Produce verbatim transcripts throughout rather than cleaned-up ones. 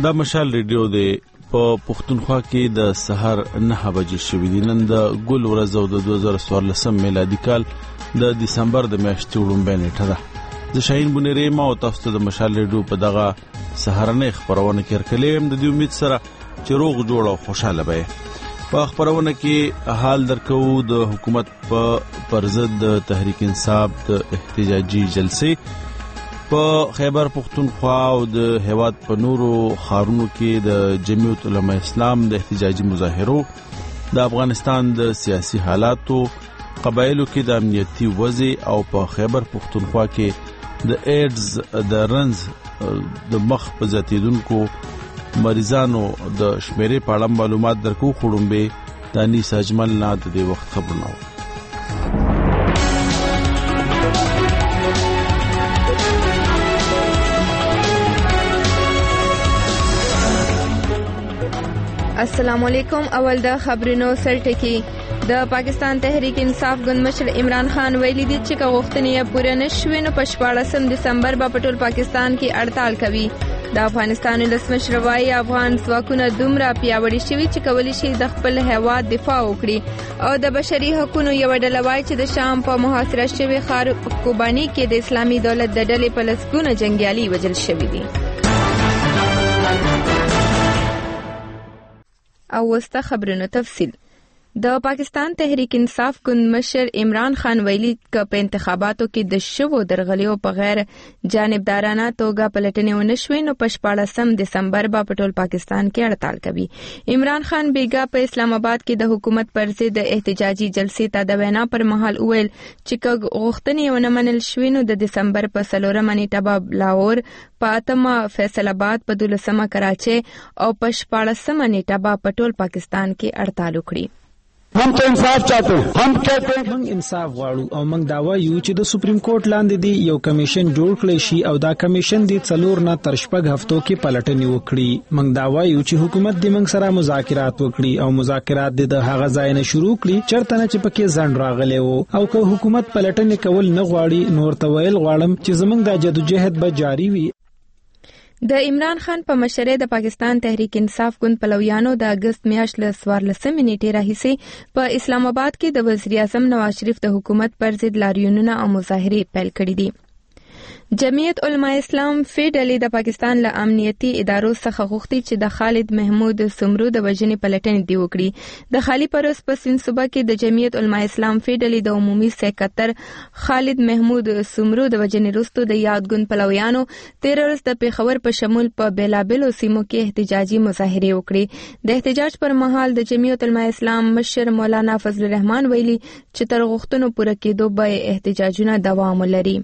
دا مشال ریډیو دی په پښتونخوا کې د سحر نه بجې شوې دي. نن د ګل ورځ او د دوه زره څوارلسم میلادي کال د دسمبر د میاشتې وړومبۍ نیټه ده. زه شاهین بونیری ما او تاسو ته د مشال ریډیو په دغه سحرنۍ خبرونه کې ورکړم د دې امید سره چې روغ جوړ او خوشاله به. په خبرونه کې حال درکو د حکومت په پرضد د تحریک انصاف د احتجاجي جلسې په خیبر پختونخوا او د هیواد په نورو ښارونو کې د جمعیت علماء اسلام د احتجاجي مظاهرو، د افغانستان د سیاسي حالاتو، قبایلو کې د امنیتي وضع او په خیبر پختونخوا کې د ایډز د رنز د مخ په زیاتیدونکو مریضانو د شمیرې په اړه معلومات درکو. خړومبه د انیس اجمل نه د دې وخت خبرونه. السلام علیکم. اول د خبرونو سرټکی. د پاکستان تحریک انصاف ګوند مشر عمران خان ویلي دي چې غوښتنې پوره نشوي نو په شپاړسم دسمبر به په ټول پاکستان کې هړتال کوي. د افغانستان ولسمشر وايي افغان ځواکونه دومره پیاوړي شوي چې کولی شي د خپل هیواد دفاع وکړي. او د بشري حقوقو یو ډله وايي چې د شام په محاصره شوي ښار کوباني کې د اسلامي دولت د ډلې په لسګونه جنګیالي وژل شوي دي. او وسته خبرونو تفصیل. د پاکستان تحریک انصاف ګوند مشر عمران خان ویلي ک په انتخاباتو کې د شوو درغلیو په غیر جانبدارانه توګه پلټنې ونشوي نو په شپاړسم دسمبر به په ټول پاکستان کې هړتال کوي. عمران خان بیګا په اسلام آباد کې د حکومت پر ضد احتجاجي جلسې ته د وینا پر مهال ویل چې ک غوښتنې ونه منل شوي نو د دسمبر په څلورمه نیټه به لاهور، په اتمه فیصل آباد، په دولسمه کراچۍ او په شپاړسمه نیټه به په ټول پاکستان کې هړتال وکړي. हम तो इंसाफ चाहते हैं. हम कहते हैं موږ انصاف غواړو او موږ دا وایو چې د سپریم کورټ لاندې دی یو کمیشن جوړ کړی شي او دا کمیشن دی څلور نه تر شپږ هفتو کې پلټنې وکړي. موږ دا وایو چې حکومت دې موږ سره مذاکرات وکړي او مذاکرات دې د هغه ځای نه شروع کړي چرته نه چې پکې ځند راغلی وو. او که حکومت پلټنې کول نه غواړي نور ته ویل غواړم چې زموږ د جدوجہد به جاری وي. د عمران خان په مشرۍ د پاکستان تحریک انصاف ګوند پلویانو د اگست میاشت له څوارلسمې نیټې راهیسې په اسلام آباد کې د وزیر اعظم نواز شریف د حکومت پر ضد لاریونونه او مظاهرې پیل کړي دي. جمعیت علماء اسلام فی ډلې د پاکستان له امنیتي ادارو څخه غوښتي چې د خالد محمود سمرو د وژنې پلټنې دی وکړي. د خالی پروس په سین صوبه کې د جمعیت علماء اسلام فی ډلې د عمومي سکرټر خالد محمود سمرو د وژنې وروسته د یاد ګوند پلویانو تیر ورځ د پیښور په شمول په بیلابلو سیمو کې احتجاجي مظاهرې وکړي. د احتجاج پر مهال د جمعیت علماء اسلام مشر مولانا فضل الرحمن ویلي چې تر غوښتنو پوره کېدو به احتجاجونه دوام ولري.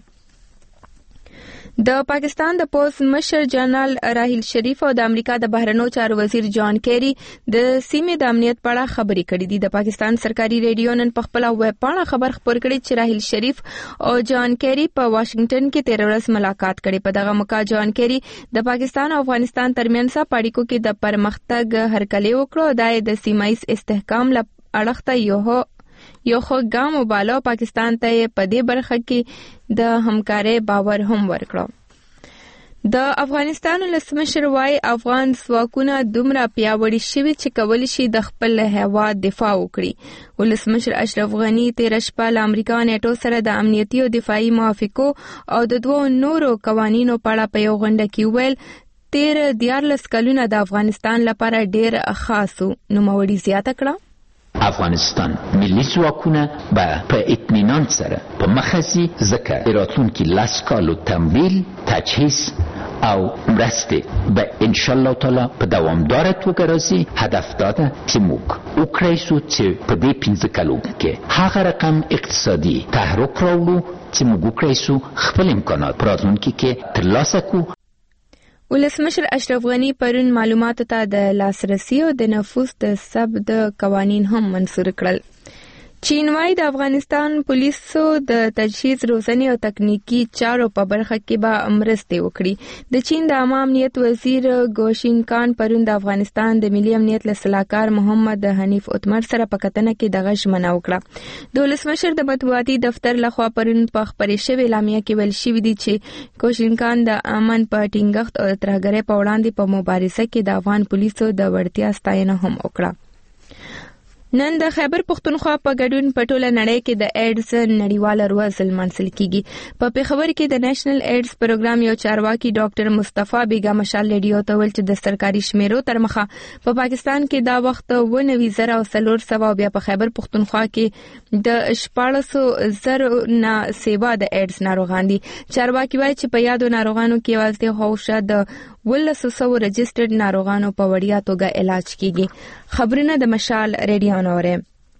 د پاکستان د پوز مشر جنرال راحیل شریف او د امریکا د بهرنیو چارو وزیر جان کیری د سیمې د امنیت په اړه خبرې کړې دي. د پاکستان سرکاري ریډیو نن په خپل ویب پاڼه خبر خپور کړی چې راحیل شریف او جان کیری په واشنگټن کې تیر ورځ ملاقات کړي. په دغه موقع جان کیری د پاکستان او افغانستان ترمنځ په اړیکو کې د پرمختګ هرکلی وکړو. د سیمایي استحکام لپاره اړخته یو یو خو ګام وباله پاکستان ته په دې برخه کې د همکارۍ باور هم ورکړو. د افغانستان ولسمشر وايي افغان ځواکونه دومره پیاوړي شوي چې کولی شي د خپل هیواد دفاع وکړي. ولسمشر اشرف غني تیر شپه له امریکا نیټو سره د امنیتي او دفاعي موافقو او د دوو نورو قوانینو په اړه په یو غونډه کې ویل تیر دیارلس کلونه د افغانستان لپاره ډیر خاص وو. نوموړي زیاته کړه افغانستان ملی ځواکونه به په اطمینان سره په مخزي ذکر راتلونکي لس کالو تمویل، تجهیز او مرستې به ان شاء الله تعالی په دوامداره توګه راځي. هدف دا ده چې موږ وکړای شو چې په دې پنځه کالو کې هغه رقم اقتصادي تحرک راوړو چې موږ وکړای شو خپل امکانات په راتلونکي کې ترلاسه کړو. ولسمشر اشرف غني پرون معلوماتو ته د لاسرسي او د نفوذ د ثبت قوانین هم منظور کړل. چین وايي د افغانستان پولیسو د تجهیز روزنې او تکنیکی چارو په برخه کې به مرستې وکړي. د چین د عامه امنیت وزیر ګوشین کان پرون د افغانستان د ملي امنیت له سلاکار محمد حنیف اتمر سره په کتنه کې دغه ژمنه وکړه. د ولسمشر د مطبوعاتي دفتر لخوا پرون په خبرې شوې اعلامیه کې ویل شوی دی چې ګوشین کان د امن په ټینګښت او ترهګرۍ په وړاندې په مبارزه کې د افغان پولیسو د وړتیا ستاینه هم وکړه. نن د خیبر پختونخوا په ګډون په ټوله نړۍ کې د ایډز نړیواله ورځ لمانځل کیږي. په پیښور کې د نېشنل ایډز پروګرام یو چارواکي ډاکټر مصطفی بیگا مشال ریډیو ته ویل چې د سرکاري شمیرو تر مخه په پاکستان کې دا وخت ونوي زره او څلور سوه بیا په خیبر پختونخوا کې د شپاړسو زره نه سیوا د ایډز ناروغان دي. چارواکي وایي چې په یادو ناروغانو کې یوازې هوښه د ولسو سو رجسټرډ ناروغانو په وړیا توګه علاج کیږي. خبرونه د مشال ریډیو نوره.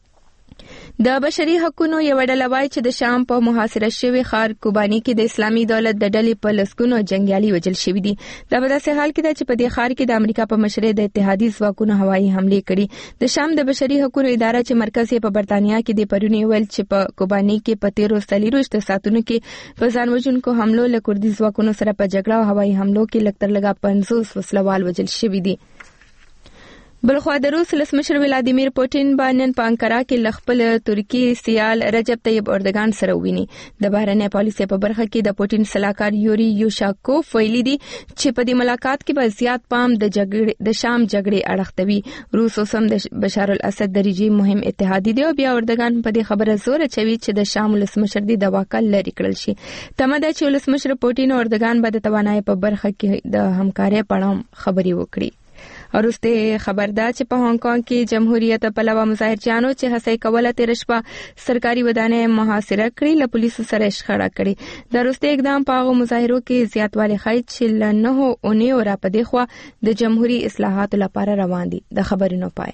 د بشري حقوقو یو ډله وایي چې د شام په محاصره شوی ښار کوبانی کې د اسلامي دولت د ډلې په لسګونو جنگیالي وژل شوي دي. دا په داسې حال کې ده چې په دې ښار کې د امریکا په مشرۍ د اتحادي ځواکونو هوایي حملې کړي. د شام د بشري حقوقو اداره چې مرکز یې په برتانیا کې دی پرونی ویل چې په کوبانی کې په تیرو څلوېښتو ساعتونو کې په ځان وژونکو حملو له کوردي ځواکونو سره په جګړه او هوایي حملو کې لږ تر لږه پنځوس وسلوال وژل شوي دي. بلخوا د روس ولسمشر ولادیمیر پوتین باندې په انکارا کې لخپل ترکی سیال رجب طیب اردوغان سره ویني. د بهرنۍ پالیسۍ په برخه کې د پوتین سلاکار یوري یوشاکوف ویلي دي چې په دې ملاقات کې به زیات پام د جګړې د شام جګړې اړخ کوي. روس اوس هم د بشار الاسد د رژیم مهم اتحادي دی او بیا اردوغان په دې خبره زور اچوي چې د شام ولسمشر دی د واکل لري کړل شي. تمه ده چې ولسمشر پوتین او اردوغان به د توانایي په برخه کې د همکارۍ په اړه خبرې وکړي. ورسته خبردار چې په هانګ کانګ کې جمهوریت پلوه مظاهرچیانو چې هڅه کوله تیر شپه سرکاري ودانۍ محاصره کړې له پولیسو سره شخړه کړې. د وروستي اقدام په هغو مظاهرو کې زیاتوالی ښیي چې له نهو اونیو راپدې خوا د جمهوریت اصلاحاتو لپاره روان دي. د خبرونو پای.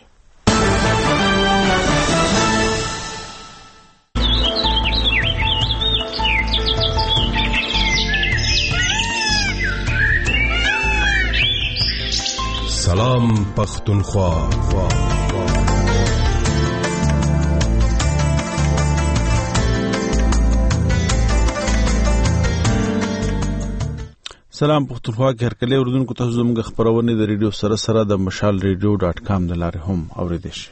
سلام پختونخوا. سلام پختونخوا کې هرکله اردوونکو ته زموږ خبرونه د ریډیو سره سره د مشال ریډیو ډاټ کام د لارې هم اوریدئ شئ.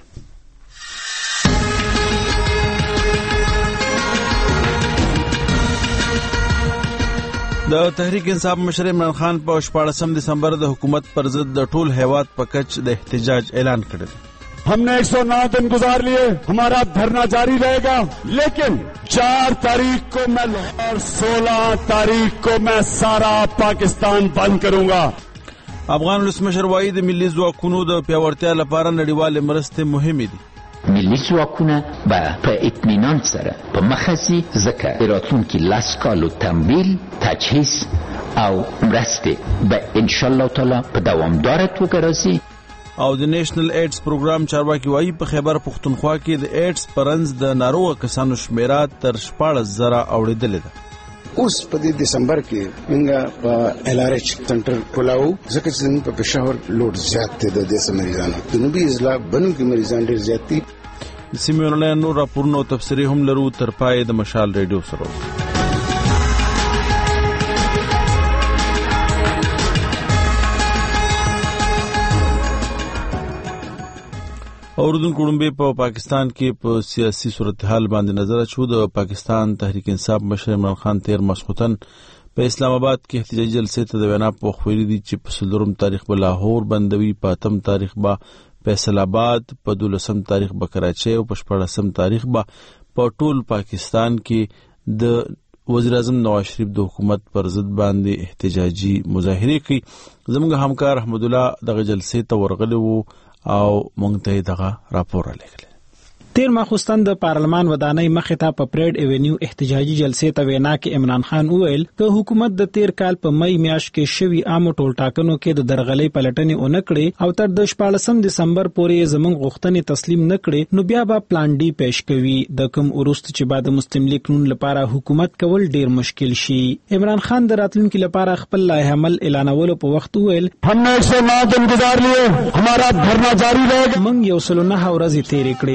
د تحریک انصاف مشر عمران خان په شپاړسم دسمبر د حکومت پر ضد د ټول هیواد په کچ د احتجاج اعلان کړی. हमने एक सौ नौ दिन गुजार लिए, हमारा धरना जारी रहेगा, लेकिन चार तारीख को मैं और सोलह तारीख को मैं सारा पाकिस्तान बंद करूंगा. افغان ولسمشر وایي د ملي ځواکونو د پیاوړتیا لپاره نړیوالې مرستې مهمې دي. ملي ځواکونه به په اطمینان سره په مخزي ځکه راتلونکي لس کالو تمویل، تجهیز او مرستې به ان شاء الله تعالی په دوامداره توګه راځي. او د نېشنل ایډز پروګرام چارواکي وایي په خیبر پختونخوا کې د ایډز پرنځ د ناروغ کسانو شمیره تر شپاړس زره اوریدلې ده. اوس په دې دسمبر کې موږ په ایل آر ایچ سنټر کولاو ځکه چې په پېښور لوډ زیات دی د دې مریضانو. جنوبي اضلاع بنو کې مریضان ډېر زیات دي. د سیمې ولایت نور راپورونه او تفسیري هم لرو. تر پای د مشال ریډیو سره اردوونکو ډومبه په پاکستان کې په سیاسي صورتحال باندې نظر اچو. د پاکستان تحریک انصاف مشر عمران خان تیر مسخوتن په اسلام آباد کې احتجاجي جلسې ته د وینا په خویری دي چې په څلورم تاریخ به لاهور بندوي، په اتم تاریخ به فیصل آباد، په دولسم تاریخ به کراچۍ او په شپاړسم تاریخ به په ټول پاکستان کې د وزیر اعظم نواز شریف د حکومت پر ضد باندې احتجاجي مظاهره کوي. زموږ همکار احمد الله دغه جلسې ته ورغلی وو او مونږ ته دغه راپور رالیږلی. تیر ماخوستن د پارلمان ودانۍ مخې ته په پریډ ایونیو احتجاجي جلسې ته وینا کې عمران خان وویل که حکومت د تیر کال په مئی میاشت کې شوی عام ټولټاکنو کې د درغلۍ پلټنې اون کړې او تر د شپاړسم دسمبر پورې زموږ غوښتنې تسلیم نه کړې نو بیا به پلان ډي پیش کوي. د کوم وروسته چې بعد مسلم لیگ نون لپاره حکومت کول ډیر مشکل شي. عمران خان د راتلونکي لپاره خپل لایحه عمل اعلانولو په وخت وویل हमने एक सौ नौ दिन गुजार लिए, हमारा धरना जारी रहेगा. موږ یو سل نه ورځې تیرې کړې او زموږ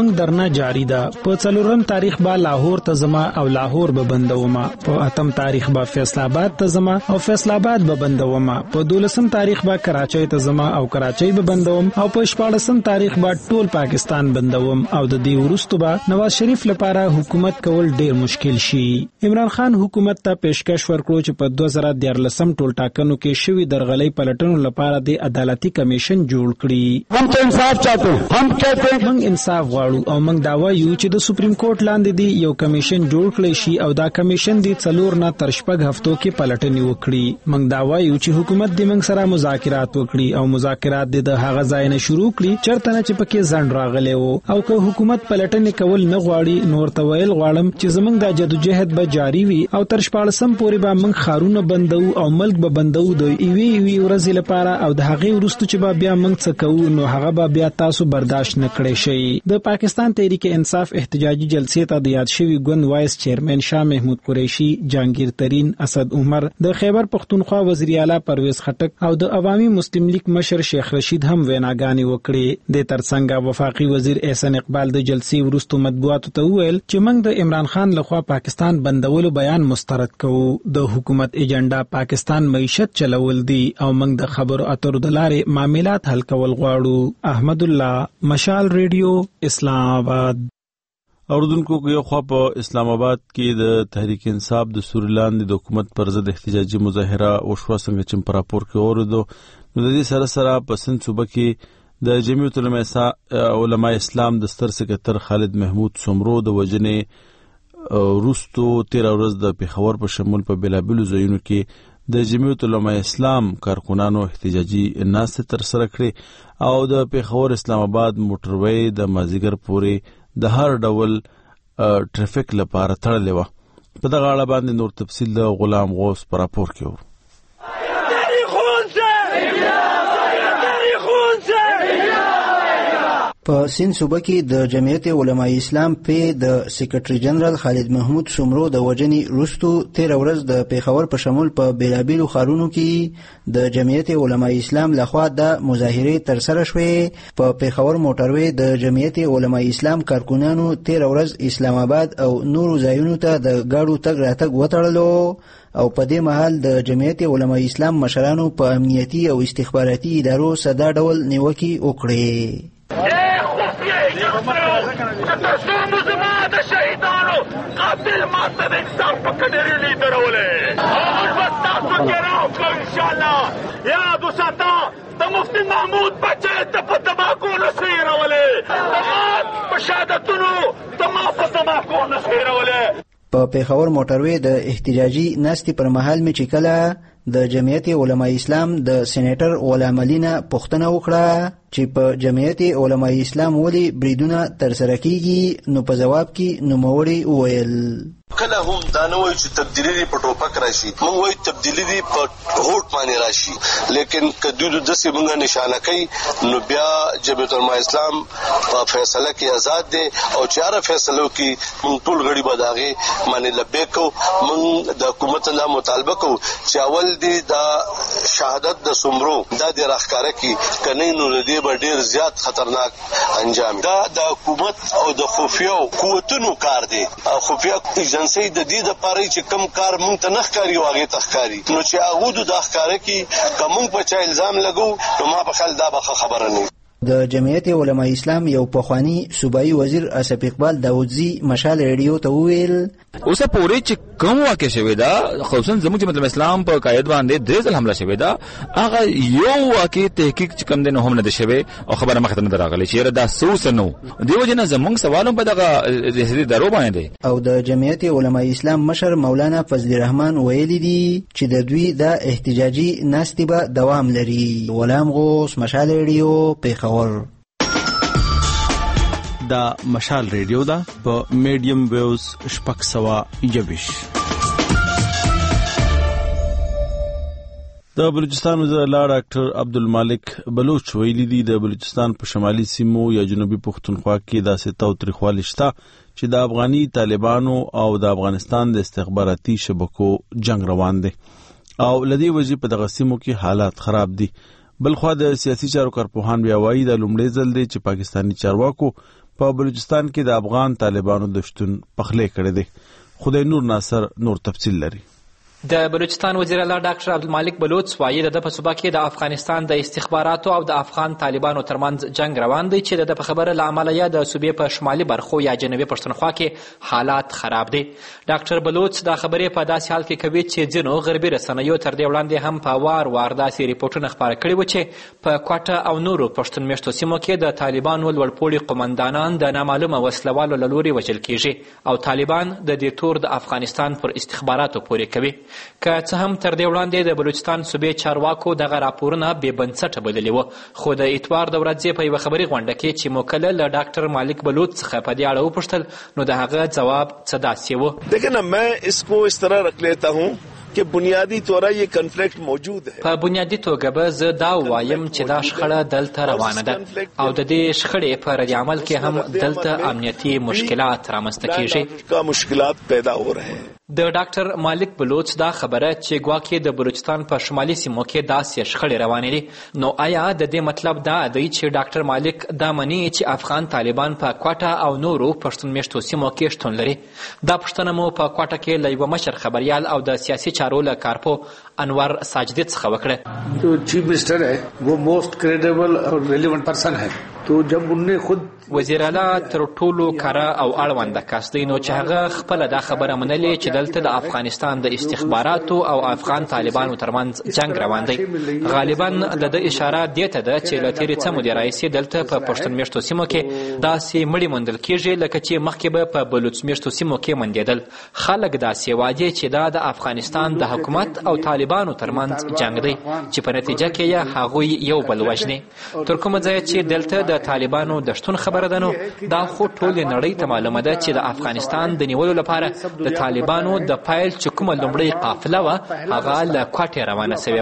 موږ درنه جاری ده. په څلورم تاریخ به لاهور ته زما او لاهور به بندوم. په اتم تاریخ به فیصل آباد ته زما او فیصل آباد به بندوم. په دولسم تاریخ به کراچۍ ته زما او کراچۍ به بندوم او په شپاړسم تاریخ به ټول پاکستان بندوم او د دې وروسته به نواز شریف لپاره حکومت کول ډیر مشکل شي. عمران خان حکومت ته پیشکش ورکړو چې په دوه زره دیارلسم ټول ټاکنو کې شوی درغلۍ پلټنو لپاره د عدالتي کمیشن جوړ کړي. هم ته انصاف چاته هم کہتے ہیں موږ انصاف غواړو او موږ داوا یو چې د سپریم کورټ لاندې دی یو کمیشن جوړ کړي شي او دا کمیشن د څلور نه تر شپږ هفتو کې پلټنې وکړي. موږ داوا یو چې حکومت د موږ سره مذاکرات وکړي او مذاکرات د هغه ځای نه شروع کړي چرته نه چې پکې ځند راغلی وو او که حکومت پلټنې کول نه غواړي نور ته ویل غواړم چې زموږ د جدوجہد به جاری وي او تر شپاړسم پورې به موږ خارونه بندو او ملک به بندو د ایوي ایوي ورځې لپاره او د هغې وروسته چې به بیا موږ څه کوو نو هغه به بیا تاسو برداشت نه کړی شي. د پاکستان تحریک انصاف احتجاجي جلسې ته د یاد شوي ګوند وایس چیرمن شاه محمود قریشي، جهانگیر ترین، اسد عمر، د خیبر پختونخوا وزیر اعلی پرویز خټک او د عوامي مسلم لیگ مشر شیخ رشید هم ویناګانې وکړې. د ترڅنګ وفاقي وزیر احسان اقبال د جلسې وروسته مطبوعاتو ته وویل چې موږ د عمران خان لخوا پاکستان بندولو بیان مسترد کوو. د حکومت ایجنډا پاکستان معیشت چلول دي او موږ د خبرو اترو د لارې معاملات حل کول غواړو. احمد الله، مشال ریډیو، اسلام آباد. اوردونکو یو خوا په اسلام آباد کې د تحریک انصاف د سوریلان د حکومت پر ضد احتجاجي مظاهره وشوه څنګه چې په راپور کې اوریدو. نو د دې سره سره په سند صوبه کې د جمعیت علماء اسلام د ستر سکرټر خالد محمود سمرو د وجنې روستو تیر ورځ د پیښور په شمول په بلابلو ځایونو کې د جمعیت علماء اسلام کارکونانو احتجاجي ناستې تر سره کړې او د پیښور اسلام آباد موټروي د مازیګر پورې د هر ډول ټریفیک لپاره تړلې وه. په دغه اړه باندې نور تفصیل د غلام غوث په راپور کې و. په سند صوبه کې د جمعیت علماء اسلام په د سیکریټري جنرال خالد محمود سمرو د وجنې وروسته تیر ورځ د پیښور په شمول په بیلابیلو ښارونو کې د جمعیت علماء اسلام لخوا د مظاهرې تر سره شوې. په پیښور موټروي د جمعیت علماء اسلام کارکونانو تیر ورځ اسلام آباد او نورو ځایونو ته د ګاډو تګ راتګ وتړلو او په دې مهال د جمعیت علماء اسلام مشرانو په امنیتي او استخباراتي ادارو ساده ډول نیوکې وکړې. زما د شهیدانو قاتل ماته د انصاف په کډري لیدرولې او بس تاسو کې راوکړو انشاءالله. یاد وساته د مفتي محمود بچی ته په تماکو نسي راولې، تمام په شهادتونو تمام په تماکو نسي راولې. په پیښور موټروي د احتجاجي ناستې پر مهال مې چې کله د جمعیت علماء اسلام د سېنیټر غلام علي نه پوښتنه وکړه چې په جمعیت علماء اسلام ولې بریدونه ترسره کیږي نو په جواب کې نوموړي وویل کله هم دا نه وایي چې تبدیلي په ټوپک راشي، موږ وایي تبدیلي په هوټ باندې راشي، لیکن که دوی داسې موږ نشانه کوي نو بیا جمعیت علماء اسلام په فیصله کې آزاد دی او چې هره فیصله وکړي موږ ټول غړي به د هغې باندې لبیک کوو. موږ د حکومت نه مطالبه کوو چې اول دی دا شهادت د سمرو دا دې راښکاره کړي، که نه نو د دې به ډېر زیات خطرناک انجام. دا د حکومت او د خفیه قوتونو کار دی. خفیه ایجنسۍ د دې دپاره چې کم کار موږ ته نه ښکاري او هغې ته ښکاري، نو چې هغو د دا ښکاره کړي که موږ په چا الزام لګو نو ما په خیال دا به ښه خبره نه وي. د جمعیت علماء اسلام یو پخوانی صوبایي وزیر اسف اقبال داودزي مشال ریډیو ته وویل اوسه پورې چې کوم واقع شوی دا خصوصا زموږ جمعیت اسلام په قائد باندې درې ځل حمله شوی دا هغه یو واقع تحقیق چې کوم دنه هم نه شوی او خبره مخ ته نه راغلی چې دا سوس نو دیو جن زموږ سوالو په دغه دې درو باندې. او د جمعیت علماء اسلام مشر مولانا فضل الرحمن ویلي دي چې د دوی د احتجاجي ناستې به دوام لري. غلام غوث، مشال ریډیو، پیښور. دا مشال ریډیو دا په میډیم ویوز شپږ سوه یویش. د بلوچستان وزیر اعلی ډاکټر عبدالمالک بلوچ ویلي دي د بلوچستان په شمالي سیمو یا جنوبي پښتونخوا کې داسې تاوتریخوالي شته چې د افغاني طالبانو او د افغانستان د استخباراتي شبکو جنگ روان دي او لدی وجې په دغه سیمو کې حالات خراب دي. بلخوا د سیاسي چارو کارپوهان بیا وایي د لومړي ځل دی چې پاکستاني چارواکو په بلوچستان کې د افغان طالبانو د شتون پخلی کړی دی. خدای نور ناصر نور تفصیل لري. د بلوچستان وزیر اعلی ډاکټر عبدالمالک بلوچ وایي د په صوبه کې د افغانستان د استخباراتو او د افغان طالبانو ترمنځ جنگ روان دی چې د په خبره له امله یا د صوبې په شمالي برخو یا جنوبي پښتونخوا کې حالات خراب دي. ډاکټر بلوچ دا خبرې په داسې حال کې کوي چې ځینو غربي رسنیو تر دې وړاندې هم په وار وار داسې ریپورټونه خپاره کړي وو چې په کوټه او نورو پښتون میشتو سیمو کې د طالبانو لوړپوړي قومندانان د نامعلومه وسلوالو له لوري وژل کیږي او طالبان د دې تور د افغانستان پر استخباراتو پورې کوي. که څه هم تر دې وړاندې د بلوچستان صوبې چارواکو دغه راپورونه بې بنسټه بللي وو، خو د اتوار د ورځې په یوه خبري غونډه کې چې موکله له ډاکټر مالک بلوچ څخه په دې اړه وپوښتل نو د هغه ځواب څه داسې و. دیکھیں نا میں اس کو اس طرح رکھ لیتا ہوں کہ بنیادی طور یہ کنفلکٹ موجود ہے. په بنیادی توګه به زه دا وایم چې دا شخړه دلته روانه ده او د دې شخړې په رد عمل کې هم دلته امنیتي مشکلات رامنځته کیږي. مشکلات پیدا ہو رہے ہیں. د ډاکټر مالک بلوچ دا خبره چې ګواکې د بلوچستان په شمالي سیمو کې داسې شخړې روانې دي، نو آیا د دې مطلب دا دی چې ډاکټر مالک دا مني چې افغان طالبان په کوټه او نورو پښتون میشتو سیمو کې شتون لري؟ دا پوښتنه مو په کوټه کې له یوه مشر خبریال او د سیاسي چارو له کارپو انور ساجدي څخه وکړه. جو چیف منسٹر ہے وہ موسٹ کریڈیبل اور ریلیونٹ پرسن ہے، تو جب انہوں نے خود وزیر اعلی تر ټولو کره او اړونده کس دی، نو چې هغه خپله دا خبره منلې چې دلته د افغانستان د استخباراتو او افغان طالبانو ترمنځ جنگ روان دی. غالبا د ده اشاره دې ته ده چې له تېرې څه مودې راهیسې دلته په پښتون میشتو سیمو کې داسې مړي موندل کېږي لکه چې مخکې به په بلوچ میشتو سیمو کې موندېدل. خلک داسې وایي چې دا د افغانستان د حکومت او طالبانو ترمنځ جنگ دی چې په نتیجه کې یې هغوی یو بل وژني. تر کومه ځایه چې دلته د طالبانو د شتون خبره ده، نو دا خو ټولې نړۍ ته معلومه ده چې د افغانستان د نیولو لپاره د طالبانو د پیل چې کومه لومړۍ قافله وه هغه له کوټې روانه سوې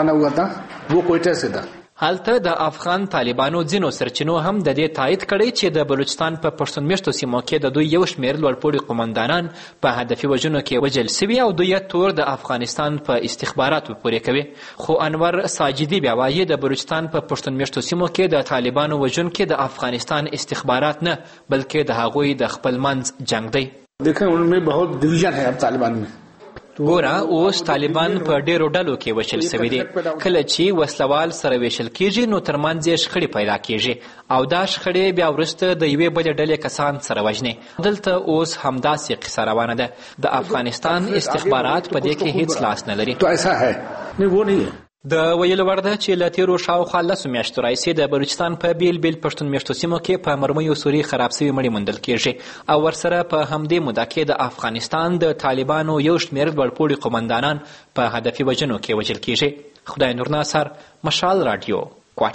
وه. هلته د افغان طالبانو ځینو سرچینو هم د دې تایید کړی چې د بلوچستان په پښتون میشتو سیمو کې د دوی یو شمېر لوړپوړي قومندانان په هدفي وژنو کې وژل سوي او دوی تور د افغانستان په استخباراتو پورې کوي. خو انور ساجدي بیا وایي د بلوچستان په پښتون میشتو سیمو کې د طالبانو وژونکي د افغانستان استخبارات نه بلکې د هغوی د خپل منځ جنگ دی. دیکھیں ان میں بہت ڈویژن ہے اب طالبان میں. ګوره اوس طالبان په ډیرو ډلو کې ویشل سوي دي. کله چې وسلوال سره ویشل کیږي نو ترمنځ یې شخړې پیدا کیږي او دا شخړې بیا وروسته د یوې بلې ډلې کسان سره وژني. دلته اوس همداسې قصه روانه ده. د افغانستان استخبارات په دې کې هیڅ لاس نه لري. تو ایسا ہے نہیں وہ نہیں ہے. د ویلو وړ ده چې له تېرو شاوخوا لسو میاشتو راهیسې د بلوچستان په بیل بیل پښتون میشتو سیمو کې په مرمیو سوري خراب سوي مړي موندل کیږي او ورسره په همدې موده کې د افغانستان د طالبانو یو شمېر لوړپوړي قومندانان په هدفي وژنو کې وژل کیږي. خدای نور ناصر، مشال راډیو،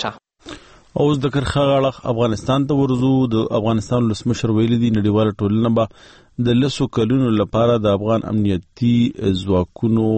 کوټه. اوس د کرخه اړخ افغانستان ته ورځو. د افغانستان ولسمشر ویلي دي نړیواله ټولنه به د لسو کلونو لپاره د افغان امنیتي ځواکونو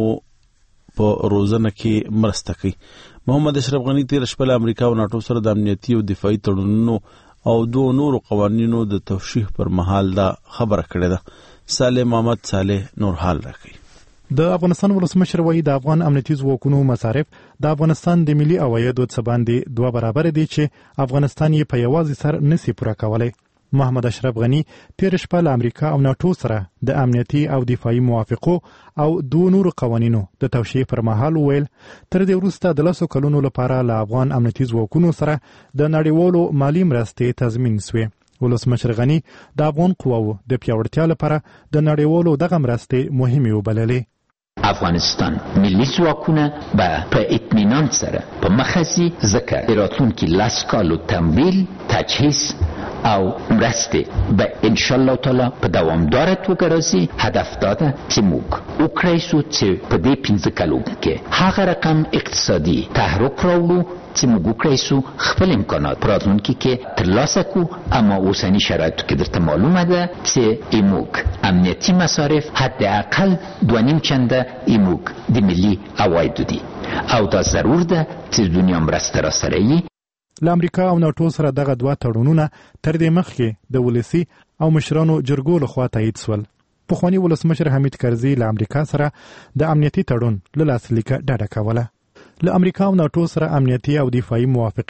په روزنه کې مرسته کوي. محمد اشرف غنی تیر شپه له امریکا او ناټو سره د امنیتي او دفاعي تړونونو او دوه نورو قوانینو د توشیح پر مهال دا خبره کړې ده. صالح محمد صالح نور حال راکوي. د افغانستان ولسمشر وایي د افغان امنیتي ځواکونو مصارف د افغانستان د ملي عوایدو څخه باندې دوه برابر دي چې افغانستان یې په یوازې سر نسی پوره کولی. محمد اشرف غنی تیر شپه له امریکا او ناټو سره د امنیتي او دفاعي موافقو او دوه نورو قوانینو د توشیح پر مهال وویل تر دې وروسته د لسو کلونو لپاره له افغان امنیتي ځواکونو سره د نړیوالو مالي مرستې تضمین سوې. ولسمشر غنی د افغان قواو د پیاوړتیا لپاره د نړیوالو دغه مرستې مهمې وبللې. افغانستان ملي ځواکونه به په اطمینان سره په مخه ځي ځکه راتلونکي لس کالو تمویل، تجهیز او مرستې به انشاءالله تعالی په دوامداره توګه راځي. هدف دا ده چې موږ وکړی شو چې په دې پنځه کلو کې هغه رقم اقتصادي تحرک راوړو چې موږ وکړی شو خپل امکانات په راتلونکي کې ترلاسه کړو. اما اوسني شرایطو کې درته معلومه ده چې موږ امنیتي مصارف حداقل دوه نیم چنده موږ د ملي عوایدو دي او دا ضرور ده چې دنیا مرسته راسره وي. له امریکا او ناټو سره دغه دوه تړونونه تر دې مخکې د ولسي او مشرانو جرګو لخوا تایید سول. پخواني ولسمشر حمید کرزي له امریکا سره د امنیتي تړون له لاسلیکه ډډه کوله. له امریکا او ناټو سره امنیتي او دفاعي موافقې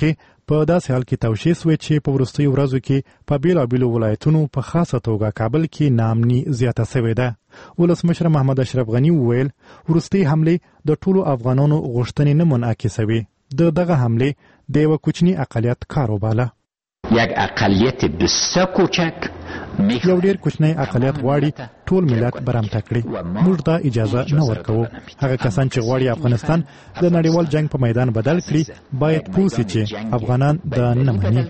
په داسې حال کې توشیح شوې چې په وروستیو ورځو کې په بېلابېلو ولایتونو په خاصه توګه کابل کې ناامني زیاته شوې ده. ولسمشر محمد اشرف غني وویل وروستۍ حملې د ټولو افغانانو غوښتنې نه منعکسوي. د دغه حملې د یوه کوچني اقلیت کار وباله. یک اقلیت بسیار کوچک یو ډیر کوچنی اقلیت غواړي ټول ملت برمته کړي. موږ دا اجازه نه ورکوو. هغه کسان چې غواړي افغانستان د نړیوال جنگ په میدان بدل کړي باید پوه شي چې افغانان دا نه مني.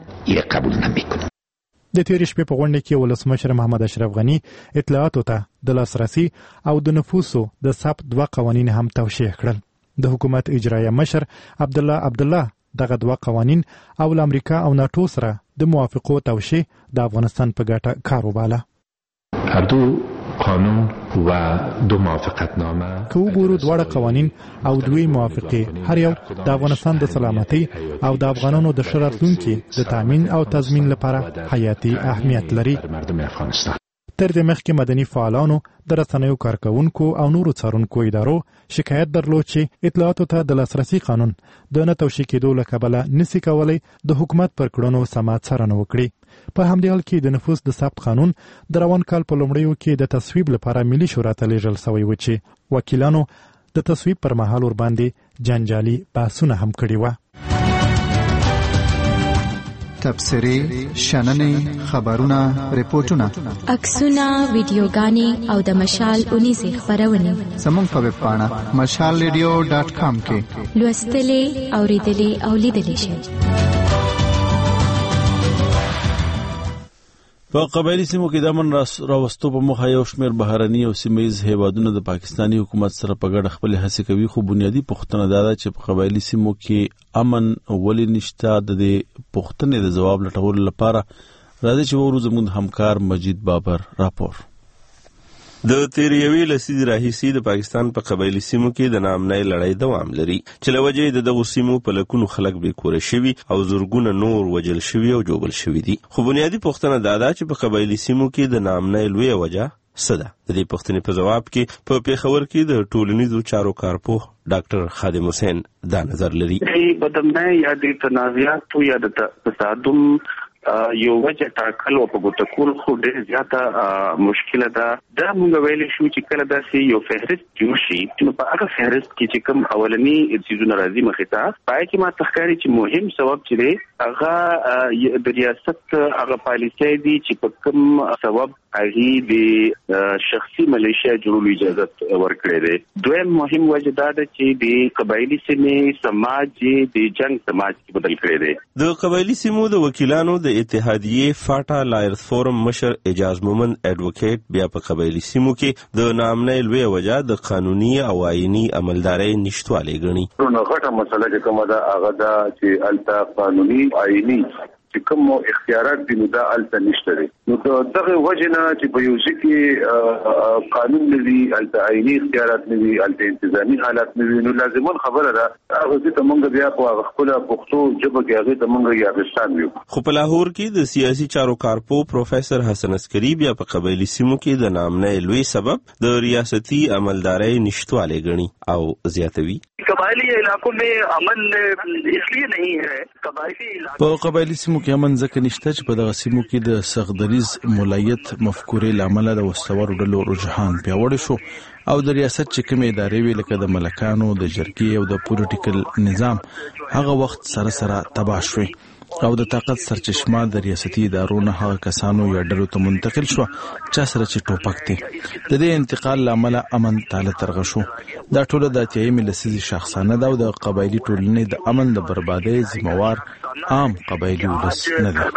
د تېرې شپې په غونډه کې ولسمشر محمد اشرف غني اطلاعاتو ته د لاسرسي او د نفوسو د ثبت دوه قوانین هم توشیح کړل. د حکومت اجرایه مشر عبدالله عبدالله دغه دوه قوانین او له امریکا او ناټو سره د موافقو توشیح د افغانستان په ګټه کار وباله. هر دو قانون و دو موافقتنامه که وګورو دواړه قوانین او دوی موافقې هر یو د افغانستان د سلامتۍ او د افغانانو د ښه راتلونکي د تامین او تضمین لپاره حیاتي اهمیت لري. تر دې مخکې مدني فعالانو د رسنیو کارکوونکو او نورو څارونکو ادارو شکایت درلود چې اطلاعاتو ته د لاسرسي قانون د نه توشیح کېدو له کبله نسي کولی د حکومت پر کړنو سمه څارنه وکړي. په همدې حال کې د نفوس د ثبت قانون د روان کال په لومړیو کې د تصویب لپاره ملي شورا ته لیږل سوی و چې وکیلانو د تصویب پر مهال ورباندې جنجالي بحثونه هم کړي وه. تبصرې، شننې، خبرونه، ریپورتونه، عکسونه، ویډیوګانې او د مشال اونیزې خپرونې زموږ په ویب پاڼه مشال ریډیو ډاټ کام کې لوستلې، اورېدلې او لیدلې شئ. په قبایلی سیمو کې د امن راوستو په موخه یو شمېر بهرني او سیمهییز هیوادونه د پاکستاني حکومت سره په ګډه خپلې هڅې کوي، خو بنیادي پوښتنه دا ده چې په قبایلی سیمو کې امن ولې نشته. د دې پوښتنې د ځواب لټولو لپاره راځي چې وورو زموږ همکار مجید بابر راپور. د تیر یوې لسیزې راهیسې د پاکستان په قبایلي سیمو کې د ناامنۍ لړۍ دوام لري چې له وجې د دغو سیمو په لکونو خلک بې کوره شوي او زرګونه نور وژل شوي او ژوبل شوي دي. خو بنیادي پوښتنه دا ده چې په قبایلي سیمو کې د ناامنۍ لویه وجه څه ده؟ د دې پوښتنې په ځواب کې په پېښور کې د ټولنیزو چارو کارپوه ډاکټر خادم حسین دا نظر لري. بدامنۍ یا د تنازعاتو یا د تصادم یو وجه ټاکل او په ګوته کول خو ډېر زیاته مشکله ده. دا موږ ویلی شو چې کله داسې یو فهرست جوړ شي نو په هغه فهرست کې چې کوم اولني څیزونه راځي مخې ته پای کې ما تخکاري چې مهم سبب چې دی هغه د ریاست هغه پالیسۍ دي چې په کوم سبب هغې د شخصي ملیشیا جوړولو اجازت ورکړی دی. دویم مهم وجه دا ده چې د قبایلي سیمې سماج د جنګ سماج کې بدل کړی دی. د قبایلي سیمو د وکیلانو د اتحادیې فاټا لایرز فورم مشر اعجاز مومن اډوکیټ بیا په قبایلي سیمو کې د ناامنۍ لویه وجه د قانوني او آئیني عملدارۍ نشتوالی ګڼي. نو غټه مسله چې کومه ده هغه ده چې هلته قانوني آئیني چې کوم اختیارات دي نو دا هلته نشته دي. نو دغه وجه نه چې په یو ځای کې قانون نه وي، هلته آئیني اختیارات نه وي، هلته انتظامي حالات نه وي، نو لازمون خبره ده هغه ځای ته موږ بیا په هغه خپله پښتو ژبه کې هغې ته موږ یاغستان ویو. خو په لاهور کې د سیاسي چارو کارپو پروفیسر حسن عسکري بیا په قبایلي سیمو کې د ناامنۍ لوی سبب د ریاستي عملدارۍ نشتوالی ګڼي او زیاتوي. قبائلی علاقوں میں امن اس لیے نہیں ہے. قبائلی په قبایلی سیمو کې امن ځکه نشته چې په دغه سیمو کې د سخدریز مولایت مفکورې له امله د وسورو ډلو رجحان پیاوړی شو او د ریاست چې کومې ادارې وي لکه د ملکانو، د جرګې او د پولیټیکل نظام هغه وخت سره سره تباه شوی او د طاقت سرچشمه د ریاستي ادارو نه هغه کسانو یا ډلو ته منتقل شو چا سره چې ټوپک دی. د دې انتقال له امله امن تاله ترغه شو. دا ټوله د اتیایمې لسیزې شاخصانه ده او د قبایلي ټولنې د امن د بربادۍ ذمہوار عام قبایلی ولس نه ده.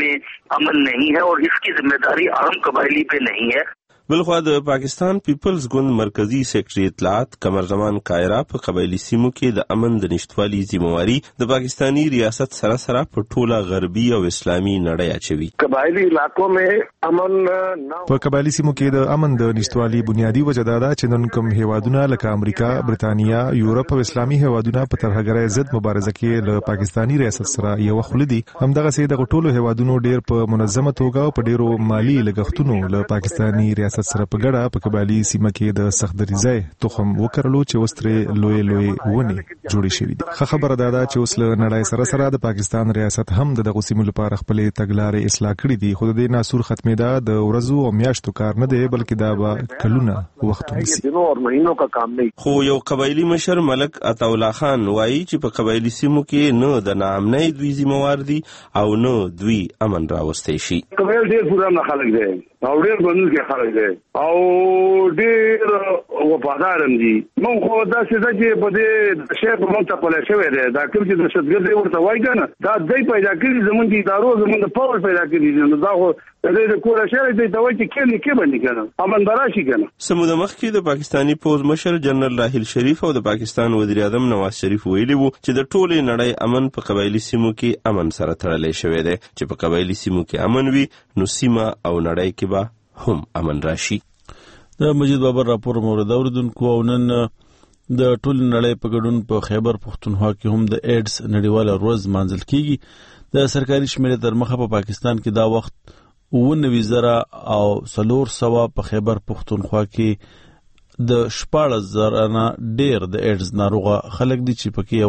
امن نہیں ہے اور اس کی ذمہ داری عام قبائلی پہ نہیں ہے. بلخوا د پاکستان پیپلز ګوند مرکزی سیکرټري اطلاعات قمر زمان قایرا په قبایلی سیمو کې د امن د نشټوالي ذمہواری د پاکستانی ریاست سره سره په ټوله غربي او اسلامي نړۍ اچوي. قبایلی علاقو کې امن په قبایلی سیمو کې د امن د نشټوالي بنیادی وجه دا ده چې نن کوم هیوادونه لکه امریکا، برتانیا، یورپ او اسلامي هیوادونه په ترهګرۍ ضد مبارزه کې له پاکستانی ریاست سره یو خل دي. همدغه سي د ټولو هیوادونو ډیر په منظمه توګه او په ډیرو مالی لګښتونو له پاکستانی ریاست ریاست سره په ګډه په قبایلی سیمه کې د سختدریزۍ تخم وکرلو چې وستره لوی لوی ونی جوړې شوې دي. خبره ده چې اوس له نړۍ سره سره د پاکستان ریاست هم د دغه سیمو لپاره خپل تګلارې اصلاح کړې دي. خو د دې ناسور ختمې ده د ورځو او میاشتو کار نه دی بلکې دا به کلونه وخت ونیسي. خو یو قبایلی مشر ملک عطاالله خان وایي چې په قبایلی سیمو کې نه د ناامنۍ دوی ذمہوار دي او نه دوی امن راوستي شي. قبایل ډېر پورانه خلک دي او ډېر بنونکي خلک دي او ډېر وفادار دي. مونږ خو دا څه چې په دې شی په مونږ ته پله شوی دی دا کوم چې د شتګر ورته وایي کنه دا دای پیدا کړی زمونږ د ادارو زمونږ د پاور پیدا کړی نو دا خو د دې کور شهر دی ته وایي چې کله کې باندې کنه امن دراشي کنه. سمود مخکې د پاکستانی پوز مشر جنرال راحیل شریف او د پاکستان وزیر اعظم نواز شریف ویلي وو چې د ټولې نړۍ امن په قبایلی سیمو کې امن سره تړلې شوی دی چې په قبایلی سیمو کې امن وي نو سیمه او نړۍ کې به هم امن راشي. د مجید بابر راپور مورد اوریدونکو او نن د ټول نړۍ په ګډون په خیبر پختونخوا کې هم د ایډز نړیواله ورځ مانځل کیږي. د سرکاري شمیرې تر مخه په پاکستان کې دا وخت اووه زره او څلور سوه په خیبر پختونخوا کې د شپاړس زره نه ډیر د ایډز ناروغه خلک دي چې پکې